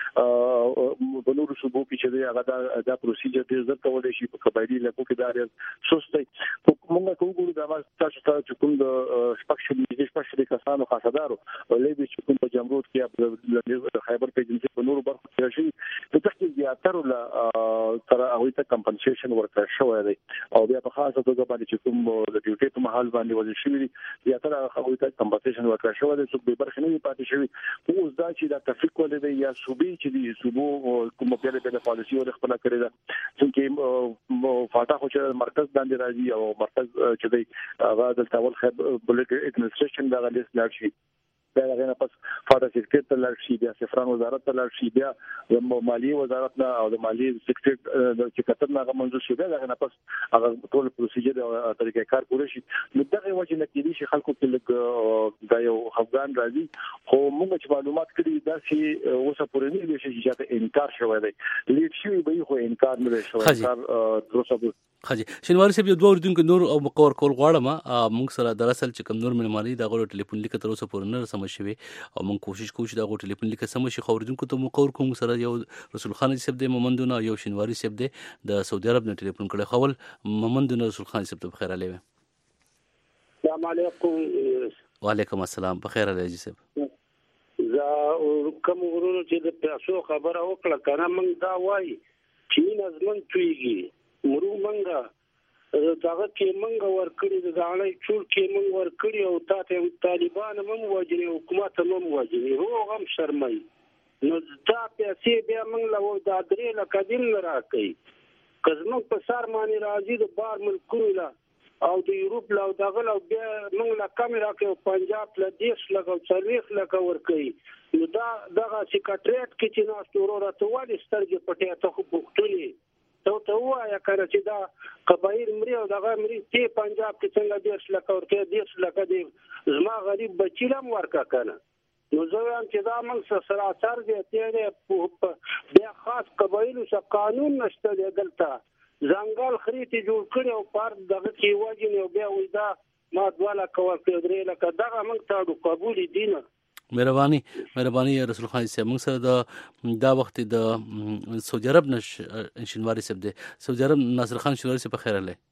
ولې په نورو صوبو کې چې هغه دا پروسیجر ډېر زر کولای شي په قبایلی علاقو کې دا ډېر سستي. موږ کوو دا تاسو ته چې کوم د شپږ شپږ شپږ کسانو خاصدارو ولې چې کوم په جمهوریت کې د خیبر پیجنسي په نورو برخو کې شي د تخنیک زیاتره له تر هغه ته کمپنسیشن ورکړل شوی دی او بیا په خاصه توګه باندې چې کوم د ډیوټي په محل باندې وځي شوی دی زیاتره هغه ته کمپنسیشن ورکړل شوی دی څوک به برخه نه پاتې شوی. اوس دا چې دا تفریق ولې دی یا صوبې چې دی صوبو کوم په اړه د پالیسي ور خپل کړی دا چې فاټا خو چې مرکز باندې راځي او مرکز چې دی هغه د تاول خب پولیټیکل اډمنستریشن دا غلیس لاړ شي بیا هغه پس فاټا سیکریټ ته لاړ شي بیا سفران وزارت ته لاړ شي بیا د مالیې وزارت نه او د مالیې سیکریټ د چکتر نه منځو شي بیا هغه پس هغه ټول پروسیجر او طریقې کار پوره شي. نو دغه وجه نه کېږي چې خلکو کې لګ دا یو افغان راځي خو موږ چې معلومات کړي دا چې اوسه پورې نه دي چې انکار شوی دی لیډ شي به خو انکار نه شوی انکار تروسه خاجي شینواری صاحب یو دوه اوریدونکو نور او مقور کول غواړم موږ سره دراصل چې کوم نور ملمالي دا غوړو ټلیفون لیک تر اوسه پورې نه سم شوی او موږ کوشش کوو چې دا غوړو ټلیفون لیک سم شي. خو اوریدونکو ته مقور کوم سره یو رسول خان صاحب د محمدونه یو شینواری صاحب د سعودي عرب نه ټلیفون کړي خول محمدونه رسول خان صاحب ته بخیر علیه. السلام علیکم. وعلیکم السلام بخیر علیه جی صاحب. زه کوم ورونو چې د پیسو خبره وکړه کنه موږ دا وایي چې نظم تویږي مرو منګه داغه کې منګه ورکړي د ځانای چور کې منګ ورکړي او تاسو طالبان هم وجني حکومت هم وجني هو هم شرمای نو دا پیسې بیا منګ له دا درې لکه دین راکې کزمو په سر باندې راځي د بار ملکونه او د یورپ لا دغه لا بیا منګ لا کیمرا کې پنجاب له دیش لګو څلويخ لګو ورکې نو دا دغه سیکریټریټ کې چې ناس تورو راته والی سترګې پټه ته خو بوختونی ته ته وایا کنه چې دا قبایل مري او دغه مري ته پنجاب کې څنګه دیش لکه ورته دیش لکه دی زما غریب بچی لم ورکا کنه نو زه هم چې دا موږ سره اثر دی ته بیا خاص قبایلو څخه قانون نشته دی دلته ځنګل خريتي جوړ کړي او پر دغه کې وایي نو بیا وې دا ما دواله کول کېدري لکه دغه موږ ته قبول دینه مهرباني مهرباني رسول خان صاحب موږ سره د دا وخت د سعودي عرب نش شینواری صاحب دی سعودي عرب ناصر خان شینواری صاحب خیر له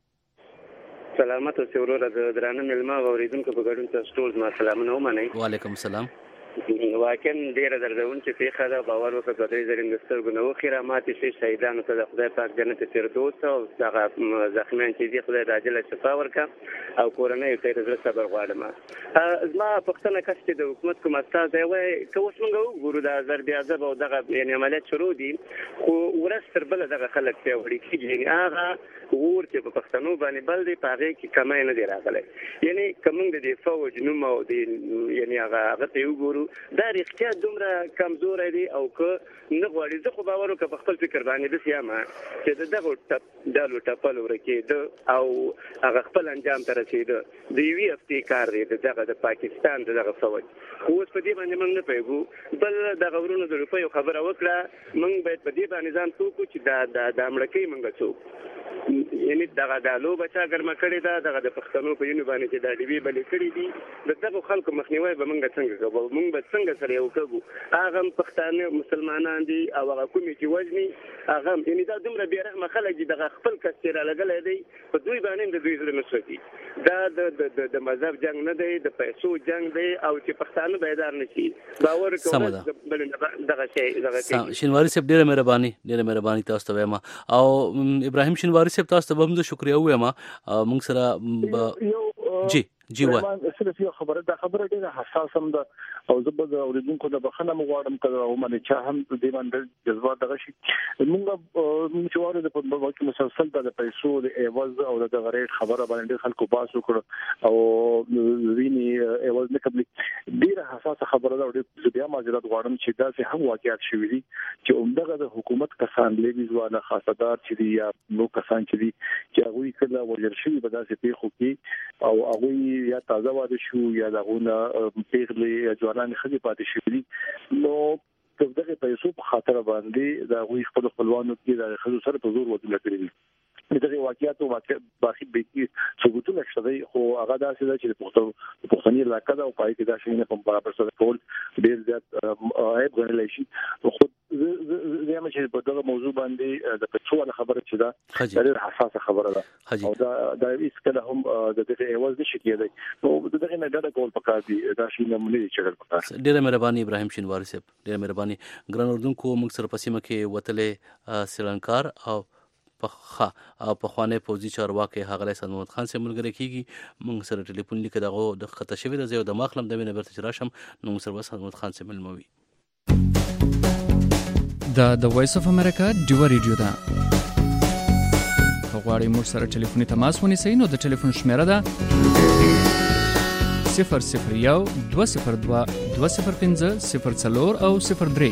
سلامت او سرور د درانه ملما اوریدونکو په ګډون تاسو ټول ما سلامونه ومنئ. وعلیکم السلام. واکن ډیره دردون چې پیښه ده باور وکړه د دې زرین دسترګو نو خیره ماتې شي شهیدانو ته د خدای پاک جنت فردوس او هغه زخمیان چې دي خدای د عاجله شفا ورکړي او کورنۍ ته د صبر غواړم. زما پښتنه کس چې د حکومت کوم استاد دی وای که اوس موږ وګورو د ضرب عذاب او دغه یعنی عملیات شروع دي خو ورستر بل دغه خلک ته وړي کیږي یعنی هغه ور چې په پښتنو باندې بل دی پاره کې کمای نه دی راغلی یعنی کوم د فوج نوم او د یعنی هغه هغه ته وګورو دا رښتیا دومره کمزور دی او که نه غواړي زه خو باور وکړم په خپل فکر باندې د سیامه چې دغه ټپ دالو ټپل ورکېد او هغه خپل انجام ته رسید د یوې هفتې کار دی دغه د پاکستان دغه فوج خو اوس په دې باندې موږ نه پیګو بل دغه ورونو د روپیو خبره وکړه موږ باید په دې باندې ځان څوک چې دا د امړکۍ موږ څوک یعنی دغه د لو بچا ګرمه کړی دا دغه د پښتنو په یونی باندې چې د ډیوی بلې کړی دي د دغه خلکو مخنیوي به موږ څنګه کوو موږ به څنګه سره یو کوو هغه پښتانه مسلمانان دي او هغه کومې چې وزني هغه یعنی دا دومره بیرحمه خلک دي دغه خپل کثیر لګلې دي په دوی باندې د دوی زړه مسوي دا د د مذهب جنگ نه دی د پیسو جنگ دی او چې پښتانه بیدار نشي باور کوو بل دغه شی دغه شینواری صاحب ډیره مهرباني ډیره مهرباني تاسو ته وایم او ابراهیم شینواری صاحب تاسو ته هم زه شکریا وایم موږ سره جی جی وای صرف یو خبره دا خبره ډیره حساس هم ده او زه به د اوریدونکو د بخښنه مغواړم کړه او باندې چا هم دې باندې جذبات دغه شي موږ چې واره د په وخت مسلسل د پیسو د ایواز او د غریټ خبره باندې خلکو باس وکړ او ویني ایواز نه قبل ډیره حساسه خبره ده او د بیا ماجرات غواړم چې دا څه هم واقعیت شوی دي چې عمدغه د حکومت کسان لیویز والا خاصدار چې دي یا نو کسان چې دي چې هغه کله وجر شي به داسې پیښو کې او هغه یا تازه واده شو یا دغه پیغلې ځوانان خځې پاتې شوې نو دغه پیسو په خاطر باندې دا غوي خپل خپلوانو کې د خځو سره په زور ودل کړی دي دغه واقعیت او واقع باقي به کې ثبوتونه شته خو هغه داسې ده چې په پښتني علاقې دا او پای کې دا شي نه په برابر سره ټول ډیر زیات عیب غنل شي خو زه هم چې په دغه موضوع باندې د پیسو خبره چې دا ډېر حساسه خبره ده او دا د هیڅ کله هم د دغه ایواز نشي کېدای نو دغه نه ډډه کول پکار دي دا شي نه مونږ چې ډېر پکار ډېر مهرباني ابراهیم شینواری صاحب ډېر مهرباني ګران اردوونکو موږ سره پسیمه کې وتلې سریلانکار او پخا او په خوانه پوزي چارواکي هغه سید محمد خان سره ملګری کیږي موږ سره ټلیفون لیکه دغه د خطه شوی د زیو د ماخلم د وینې برته راشم نو موږ سره سید محمد خان سره ملموي دا د وایس اف امریکا ډیو ریډیو دا غواړئ موږ سره ټلیفوني تماس ونیسئ نو د ټلیفون شمیره ده صفر صفر یو دوه صفر دوه دوه صفر پنځه صفر څلور او صفر درې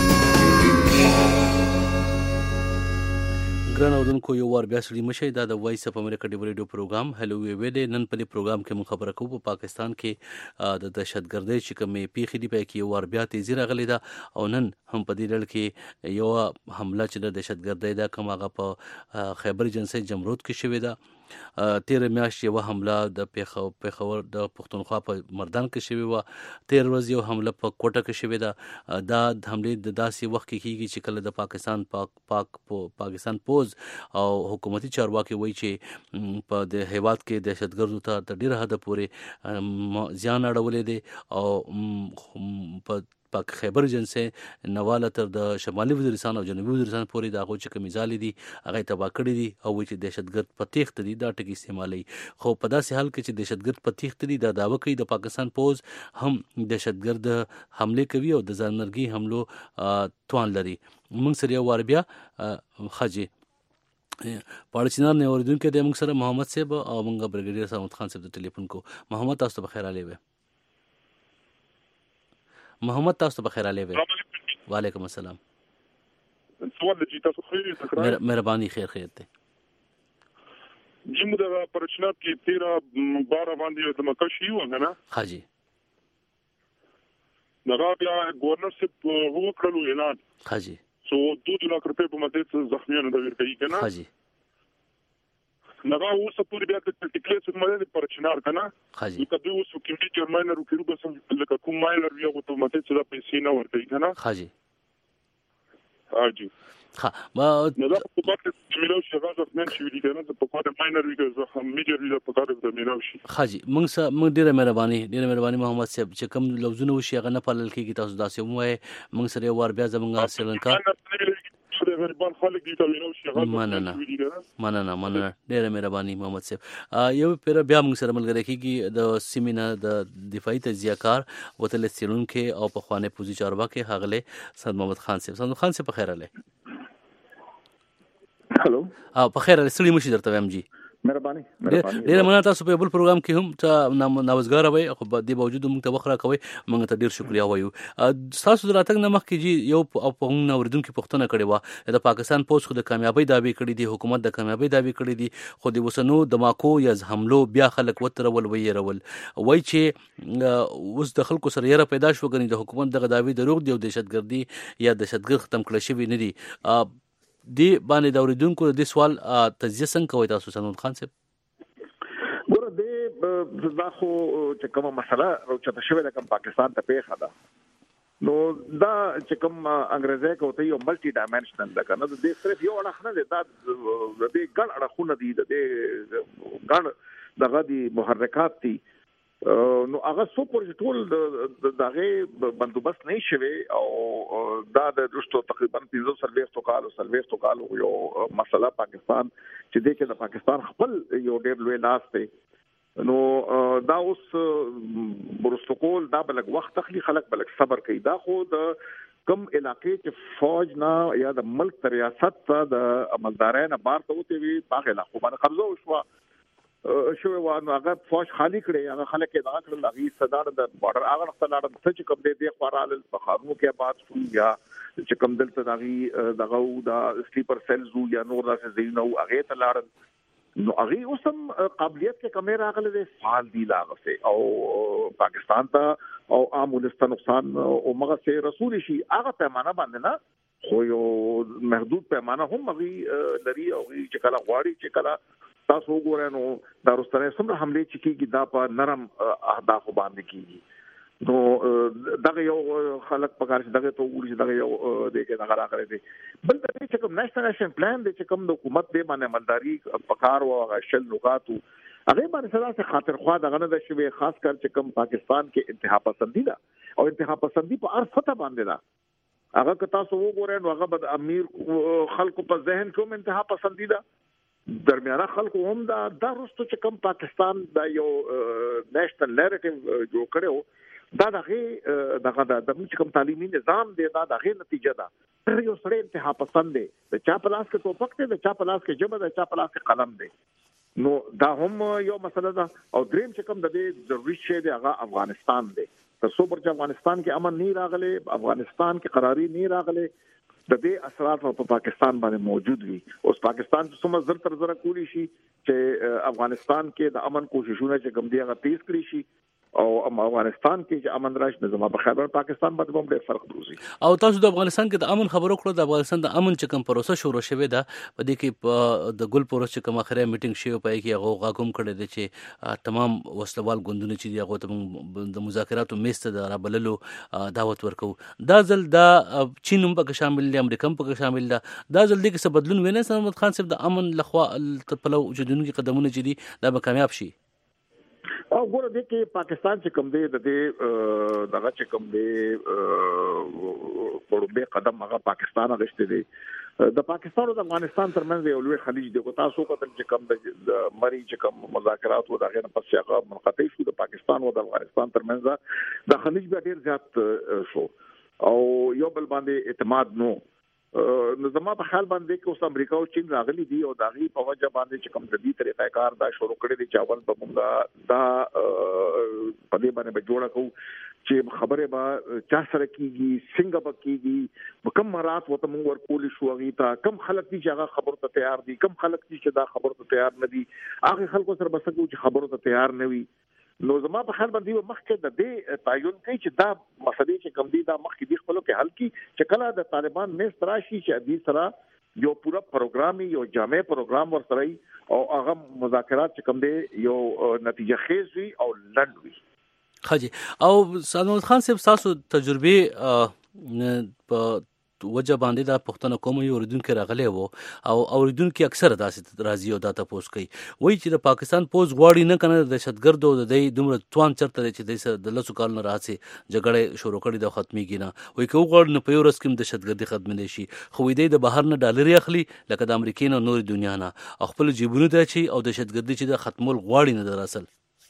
ګران اردوونکو یو وار بیا سړي مشي دا د وایس اف امریکا ډیو ریډیو پروګرام هلو وی وی دی نن په دې پروګرام کې مون خبره کوو په پاکستان کې د دهشتګردۍ چې کومې پیښې دي په کې یو وار بیا تیزی راغلی دا او نن هم په دې ډول کې یو حمله چې د دهشتګردۍ دا کوم هغه په خیبر جنسي جمرود کې شوې ده تیر میاشت یو حمله د پیښور د پښتونخوا په مردان کې شوې و تیر ورځ یو حمله په کوټه کې شوې ده دا حمله د داسې وخت کې کیږي چې کله د پاکستان پاک پاک پاکستان پوز او حکومتي چارواکي وایي چې په د هیواد کې دهشتګردو ته د ډیر حد پورې زیان اړولې دي او په پاک خیبر جنسي نواله تر د شمالي وزیرستان او جنوبي وزیرستان پورې د هغه چې کمیزالي دي هغه تبا کړی دي او چې دهشتګرد پتیخت دي دا ټکی استعمالي خو په داسې حال کې چې دهشتګرد پتیخت دي دا داوا کوي د پاکستان پوز هم دهشتګرد حمله کوي او د ځانمرګي حملو توان لري موږ سره یو وار بیا خاجي پاړچینار نه اوریدونکو د موږ سره محمد صاحب او موږ برګیډیر سلامت خان صاحب د ټلیفون کو محمد تاسو ته بخیر علي وي محمد تاسو ته بخیر علي وي وعلیکم السلام سوال جی تاسو خو یې تکرار مهرباني خیر خیر ته جی موږ د پرچناب کې تیرہ بارہ باندې د مکشي و نه ها جی دغه بیا گورنر صاحب وکړلو اعلان ها جی سو دو لک روپے په مدد زخمیانو د ورکړي کنه ها جی نغه اوس پوری بیا د ټیکلې څخه مده پرچنار کنه ها جی کله اوس کې چې ماینر وکړو بس لکه کوم ماینر یو ته مدد څخه پیسې نه ورکړي کنه ها جی ها جی ها ما نو دا په کومه چې ملو شي راځي نن شي دي کنه په کومه ماینر ویګه زه هم میجر ویګه په کار د ملو شي ها جی موږ سره موږ ډیره مهرباني ډیره مهرباني محمد صاحب چې کوم لوزونه وشي هغه نه پالل کیږي تاسو داسې وای موږ سره ور بیا زمونږ سریلانکا غریبان خلک دي ته ملو شي هغه مننه مننه مننه ډیره مهرباني محمد صاحب یو پیر بیا موږ سره ملګری کیږي د سیمینا د دفاعي تجزیه کار وتل سیلونکو او په خوانه پوزي چارواکي هغله سید محمد خان صاحب سید خان صاحب په خیر اله هلو او په خیر سړي مشي درته وایم جی مهرباني مهرباني ډیر مننه تاسو په بل پروګرام کې هم ته نوازګار وای خو د دې باوجود موږ ته وخره کوي موږ ته ډیر شکریا وایو تاسو دراتګ نه مخ کې جی یو په نو اوریدونکو پښتنه کړي وا د پاکستان پوس خو د کامیابی دعوی کړي دي حکومت د کامیابی دعوی کړي دي خو د وسنو دماکو یا حملو بیا خلک وترول ویرول وای چې اوس د خلکو سره یره پیدا شو غني د حکومت د دعوی دروغ دی او دهشتګردي یا دهشتګرد ختم کړی شوی نه دي دی باندې د اوریدونکو د سوال تجزیه څنګه کوي تاسو سنود خان صاحب ګوره د دا خو چې کومه مسله راوچته شوې ده کوم پاکستان ته پیښه ده نو دا چې کوم انګريزي کوي یو ملټي ډایمنشنل ده کنه د دې صرف یو اړخ نه دی دا د دې ګڼ اړخونه دي د دې ګڼ دغه دي محرکات دي نو هغه سو پر ټول دغه بندوبست نه شوي او دا د رښتو تقریبا پنځه سلويختو کال او سلويختو کال یو مسله پاکستان چې د کې د پاکستان خپل یو ډېر لوی لاس دی نو دا اوس برستقول دا بلګ وخت تخلي خلک بلګ صبر کوي دا خو د کم علاقې چې فوج نه یا د ملک ریاست ته د عملدارانو بار ته وته وي باغ علاقو باندې قبضه وشو شوی وانه هغه فوج خالی کړي هغه خلک دا کړل هغه صدر د بارډر هغه خپل اړه چې کوم دې د خورال په خارونو کې آباد شو یا چې کوم دلته دغه دغه د سلیپر سیلز یا نور داسې زینو هغه ته لاړ نو هغه اوسم قابلیت کې کمه راغله د فعال دی لاغه او پاکستان ته او عام ولست نقصان او مغه سي رسول شي هغه پیمانه باندې نه خو یو محدود پیمانه هم مغي لري او چې کله غواړي چې کله تاسو وګورئ نو دا رستنه څومره حمله چې کیږي دا په نرم اهداف باندې کیږي نو دغه یو خلک په کار چې دغه ته وګورئ دغه یو د کې دغه راغلي دي بل د چې کوم نېشنل اکشن پلان د چې کوم د حکومت د باندې مالداري په کار او غشل لغاتو هغه باندې سره څه خاطر خوا دغه نه د شوی خاص کر چې کوم پاکستان کې انتها پسندي ده او انتها پسندي په هر سطح باندې ده هغه که تاسو وګورئ نو هغه د امیر خلکو په ذهن کې انتها پسندي ده درمیانه خلکو هم دا د رستو چې کوم پاکستان دا یو نېشنل نریټیو جوړ کړو دا دغه دغه د کوم تعلیمي نظام دی دا دغه نتیجه ده یو سره انتها پسند دی د چا په لاس کې توپک دی د چا په لاس کې جبه د چا په لاس کې قلم دی نو دا هم یو مسله ده او دریم چې کوم د دې ضروري شی دی هغه افغانستان دی تر څو پر افغانستان کې امن نه راغلی افغانستان کې قراری نه راغلی د دې اثرات په پاکستان باندې موجود وي اوس پاکستان چې څومره زر تر زر کولی شي چې افغانستان کې د امن کوششونه چې کوم دی هغه تیز کړی شي او افغانستان کې چې امن راشي د زموږ په خبر پاکستان باندې هم ډېر فرق دوزي او تاسو د افغانستان کې د امن خبرو کړو د افغانستان د امن چې کوم پروسه شروع شوه دا په دې کې د ګل پروسه چې کوم اخره میټینګ شوی په کې هغه غاګم کړی دی چې تمام وسلوال ګوندونه چې هغه ته د مذاکراتو میسته د رابللو دعوت ورکو دا ځل دا چین هم پکې شامل دی امریکا هم پکې شامل ده دا ځل دې کې څه بدلون ویني سلامت خان صاحب د امن لخوا په لو وجودونکو قدمونه چې دي دا به کامیاب شي او ګوره دې کې پاکستان چې کوم دی د دې دغه چې کوم دی پربه قدم هغه پاکستان غشته دی د پاکستان او د افغانستان ترمنځ یو لوی خلیج دی او تاسو کتل چې کوم د مری چې کوم مذاکرات و دغه نه پس هغه منقطع شو د پاکستان او د افغانستان ترمنځ د خلیج به ډیر زیات شو او یو بل باندې اعتماد نو نو زما په خیال باندې کې اوس امریکا او چین راغلي دي او داغي په وجه باندې چې کوم جدي طریقه کار دا شروع کړی دي چاول په موږ دا په دې باندې به جوړه کوو چې خبره با چا سره کیږي څنګه به کیږي کوم مرات وته موږ ورکول شو هغه ته کم خلک دي چې هغه خبرو ته تیار دي کم خلک دي چې دا خبرو ته تیار نه دي هغه خلکو سره بس کو چې خبرو ته تیار نه وي نو زما په خیال باندې مخکې د دې تعین کوي چې دا مسلې چې کم دي دا مخکې دي خپلو کې حل کی چې کله د طالبان مې تراشي چې دې سره یو پورا پروګرام یو جامع پروګرام ورسره او هغه مذاکرات چې کم دي یو نتیجه خیز وي او لنډ وي خاجي او سلمان خان صاحب تاسو تجربه په وجه باندې دا پښتنه کوم یو اوریدونکو راغلی وو او اوریدونکو اکثر داسې راځي او دا تاسو کوي وایي چې د پاکستان پوز غواړي نه کنه د دهشتګردو د دې دومره توان چرته چې د لسو کال نه راځي جګړه شروع کړي د ختميږي نه وایي کو غواړي نه په یو ورځ کې د دهشتګردي ختم نه شي خو دې د بهر نه ډالر اخلي لکه د امریکای نه نور دنیا نه خپل جیبونو ته چی او دهشتګردي چې د ختمول غواړي نه دراصل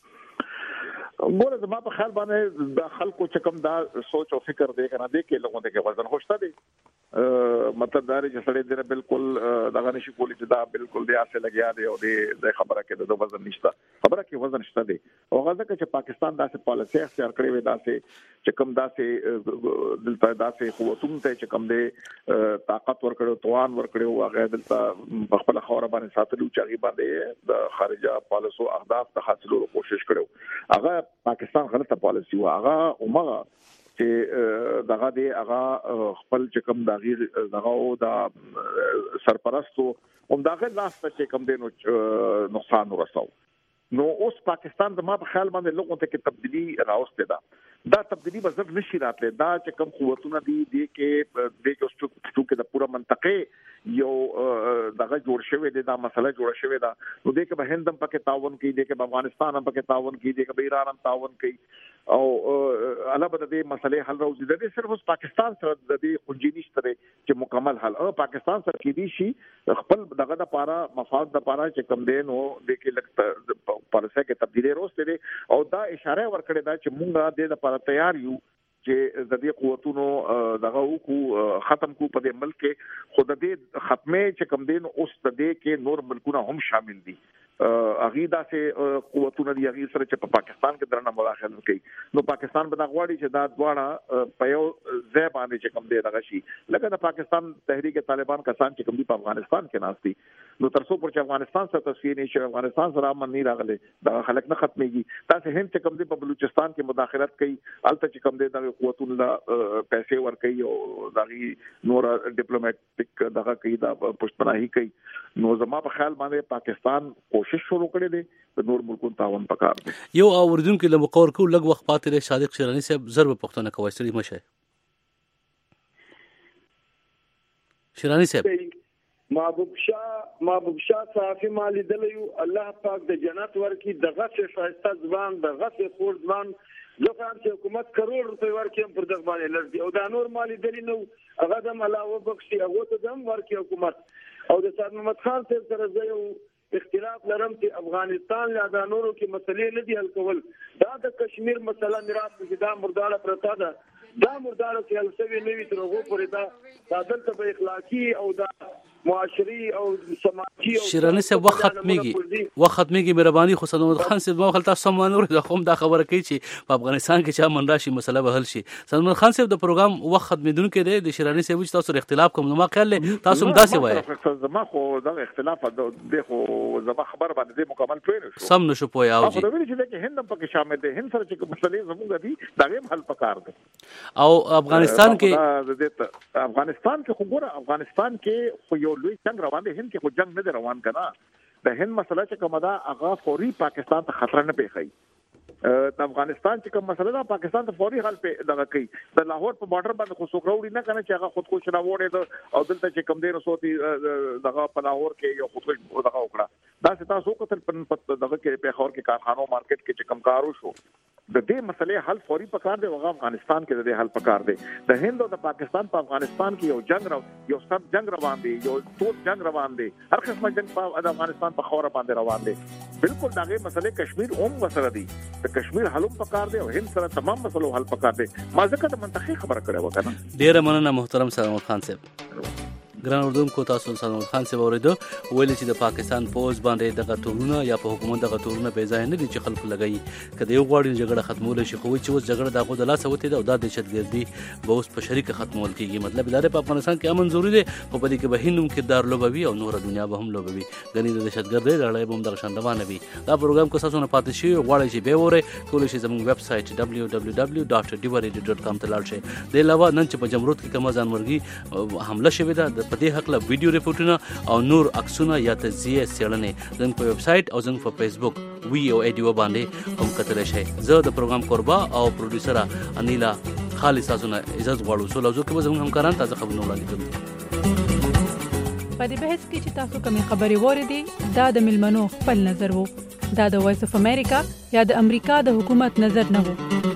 ګوره زما په خیال باندې د خلکو چې کوم دا سوچ او فکر دی کنه دی کې لغونه کې وزن خوشته دی مطلب دا چې سړی دې بالکل دغه نشي کولی چې دا بالکل دی اسه لګیا دی او دې خبره کې د وزن نشته خبره کې وزن شته دی او غواړي چې پاکستان داسې پالیسي اختیار کړی وي داسې چې کوم داسې دلته داسې قوتونه ته چې کوم دی طاقت ورکړو توان ورکړو هغه دلته خپل خوره باندې ساتلو چې هغه باندې د خارجه پالیسو اهداف ته حاصلولو کوشش کړو هغه پاکستان غلطه پالیسی و هغه عمره چې دغه دی هغه خپل چې کوم د غیر دغه او د سرپرستو هم دغه لاس ته چې کوم دی نو نقصان ورساو نو اوس پاکستان د ما په خیال باندې لوګو ته کې تبدیلی راوسته ده دا تبدیلی به زر نشي راتله دا چې کوم قوتونه دي د کې د کې د پوره منطقه یو دغه جوړ شوی دی دا مسله جوړ شوی دا نو د کې به هند هم پکې تعاون کوي د کې افغانستان هم پکې تعاون کوي د کې ایران هم تعاون کوي او علاوه د دې مسلې حل راوځي د دې صرف پاکستان سره د دې خنجینی سره چې مکمل حل او پاکستان سره کې دي شي خپل دغه د پاره مفاد د پاره چې کم دین او د کې لګ پرسه کې تبدیلی روسته دي او دا اشاره ورکړه دا چې مونږه د لپاره تیار یو چې د دې قوتونو دغه کو ختم کو په دې ملک کې خود دې ختمه چې کم دین اوس د دې کې نور ملکونه هم شامل دي اغیدا سه قوتونه دی اغیدا سره چې په پاکستان کې درنه مداخله کوي نو پاکستان به دا غواړي چې دا دواړه په یو ځای باندې چې کوم دی دغه شي لکه د پاکستان تحریک طالبان کسان چې کوم دی په افغانستان کې ناشتي نو تر څو پر چې افغانستان سره تصفیه نشي افغانستان سره امن نه راغلي دا خلک نه ختميږي تاسو هند چې کوم دی په بلوچستان کې مداخلت کوي الته چې کوم دی د قوتونو پیسې ور کوي او دغه نور ډیپلوماټیک دغه کوي دا پښتناهي کوي نو زما په خیال باندې پاکستان کوشش شروع کړي دي د نور ملکونو تعاون پکار دي یو اوردونکو له مقور کو لګ وخت پاتې لري صادق شیرانی صاحب ضرب پښتنه کوي ستړي مشه شیرانی صاحب محبوب شاه محبوب شاه صافي مالی دلیو الله پاک د جنت ورکی دغه شایسته ځوان دغه خور ځوان ځکه چې حکومت کروڑ روپے ورکیم پر دغه باندې لږ او دا نور مالی دلی نو هغه د علاوه بخشي هغه ته دم ورکی حکومت او د سید محمد خان سره زه اختلاف لرم چې افغانستان لا د نورو کې مسلې نه دي حل کول دا د کشمیر مسله میراث کې دا مرداله پرتا ده دا مرداله چې حل شوی نه وي تر هغه پورې دا دلته به اخلاقی او دا معاشري او سماجي او شیرانی صاحب وخت ختميږي وخت ختميږي مهرباني خو سلمان خان صاحب خپل تاسو سمانور د قوم دا خبره کوي چې په افغانستان کې چې من راشي مسله به حل شي سلمان خان صاحب د پروګرام وخت ختمېدونکو دی د شیرانی صاحب چې تاسو اختلاف کوم نو ما خیال تاسو هم داسې وایي زما خو دا اختلاف د خو زما خبر باندې مکمل پوه نه شو سم نشو پوي او جی خو دا ویل چې هند پکې شامل دي هند سره چې مسلې زموږ دي دا هم حل پکار دي او افغانستان کې افغانستان کې خو ګوره افغانستان کې خو یو لوی څنګه روان دي هند کې خو جنگ نه روان کنه د هند مسله چې کومه دا هغه فوري پاکستان ته خطر نه پیښي د افغانستان چې کوم مسله دا پاکستان ته فوري حل په دغه کوي د لاهور په بارډر باندې خو سوکروړي نه کنه چې هغه خودکوش نه وړي او دلته چې کوم دینو سوتي دغه په لاهور کې یو خودکوش دغه وکړه دا چې تاسو کتل په دغه کې په خور کې کارخانو مارکیټ کې چې کم کارو شو د دې مسلې حل فوري پکار دی او افغانستان کې د دې حل پکار دی د هند او د پاکستان په افغانستان کې یو جنگ راو یو سب جنگ روان دی یو ټول جنگ روان دی هر قسمه جنگ په افغانستان په خوره باندې روان دی بالکل دغه مسلې کشمیر اوم مسله دی د کشمیر حل پکار دی او هند سره تمام مسلو حل پکار دی ما ځکه د منطقي خبره کړې و کنه ډیره مننه محترم سلمان خان صاحب ګران اردوونکو تاسو سلمان خان صاحب اوریدو ویل چې د پاکستان پوز باندې دغه تورونه یا په حکومت دغه تورونه بې ځای نه دي چې خلکو لګي کله یو غواړي جګړه ختمول شي خو چې اوس جګړه دغه د لاسه وته ده او د دهشتګردي به اوس په شریک ختمول کیږي مطلب دا په افغانستان کې امن ضروری دی خو په دې کې به هندوم کردار لوبوي او نور دنیا به هم لوبوي غني د دهشتګردي لړۍ به هم د شاندوانه وي دا پروګرام کو تاسو نه پاتې شي غواړئ چې به وره کولای شي زموږ ویب سټ دبلیو دبلیو دبلیو ډاټ ډیوریډیو ډاټ کام ته لاړ شئ د علاوه نن چې په جمرود کې کومه ځانمرګي حمله شوې ده د پدې حق له ویډیو ریپورټونه او نور عکسونه یا تجزیه څېړنې زموږ په ویب سټ او زموږ په فیسبوک وی او ایډیو باندې هم کتلی شئ زه د پروګرام قربا او پروډوسره انیلا خالص تاسو نه اجازه غواړو سو لوزو کې به زموږ همکاران تازه خبرونه وړاندې کوي په دې بحث کې چې تاسو کومې خبرې واورېدې دا د ملمنو خپل نظر وو دا د وایس اف امریکا یا د امریکا د حکومت نظر نه وو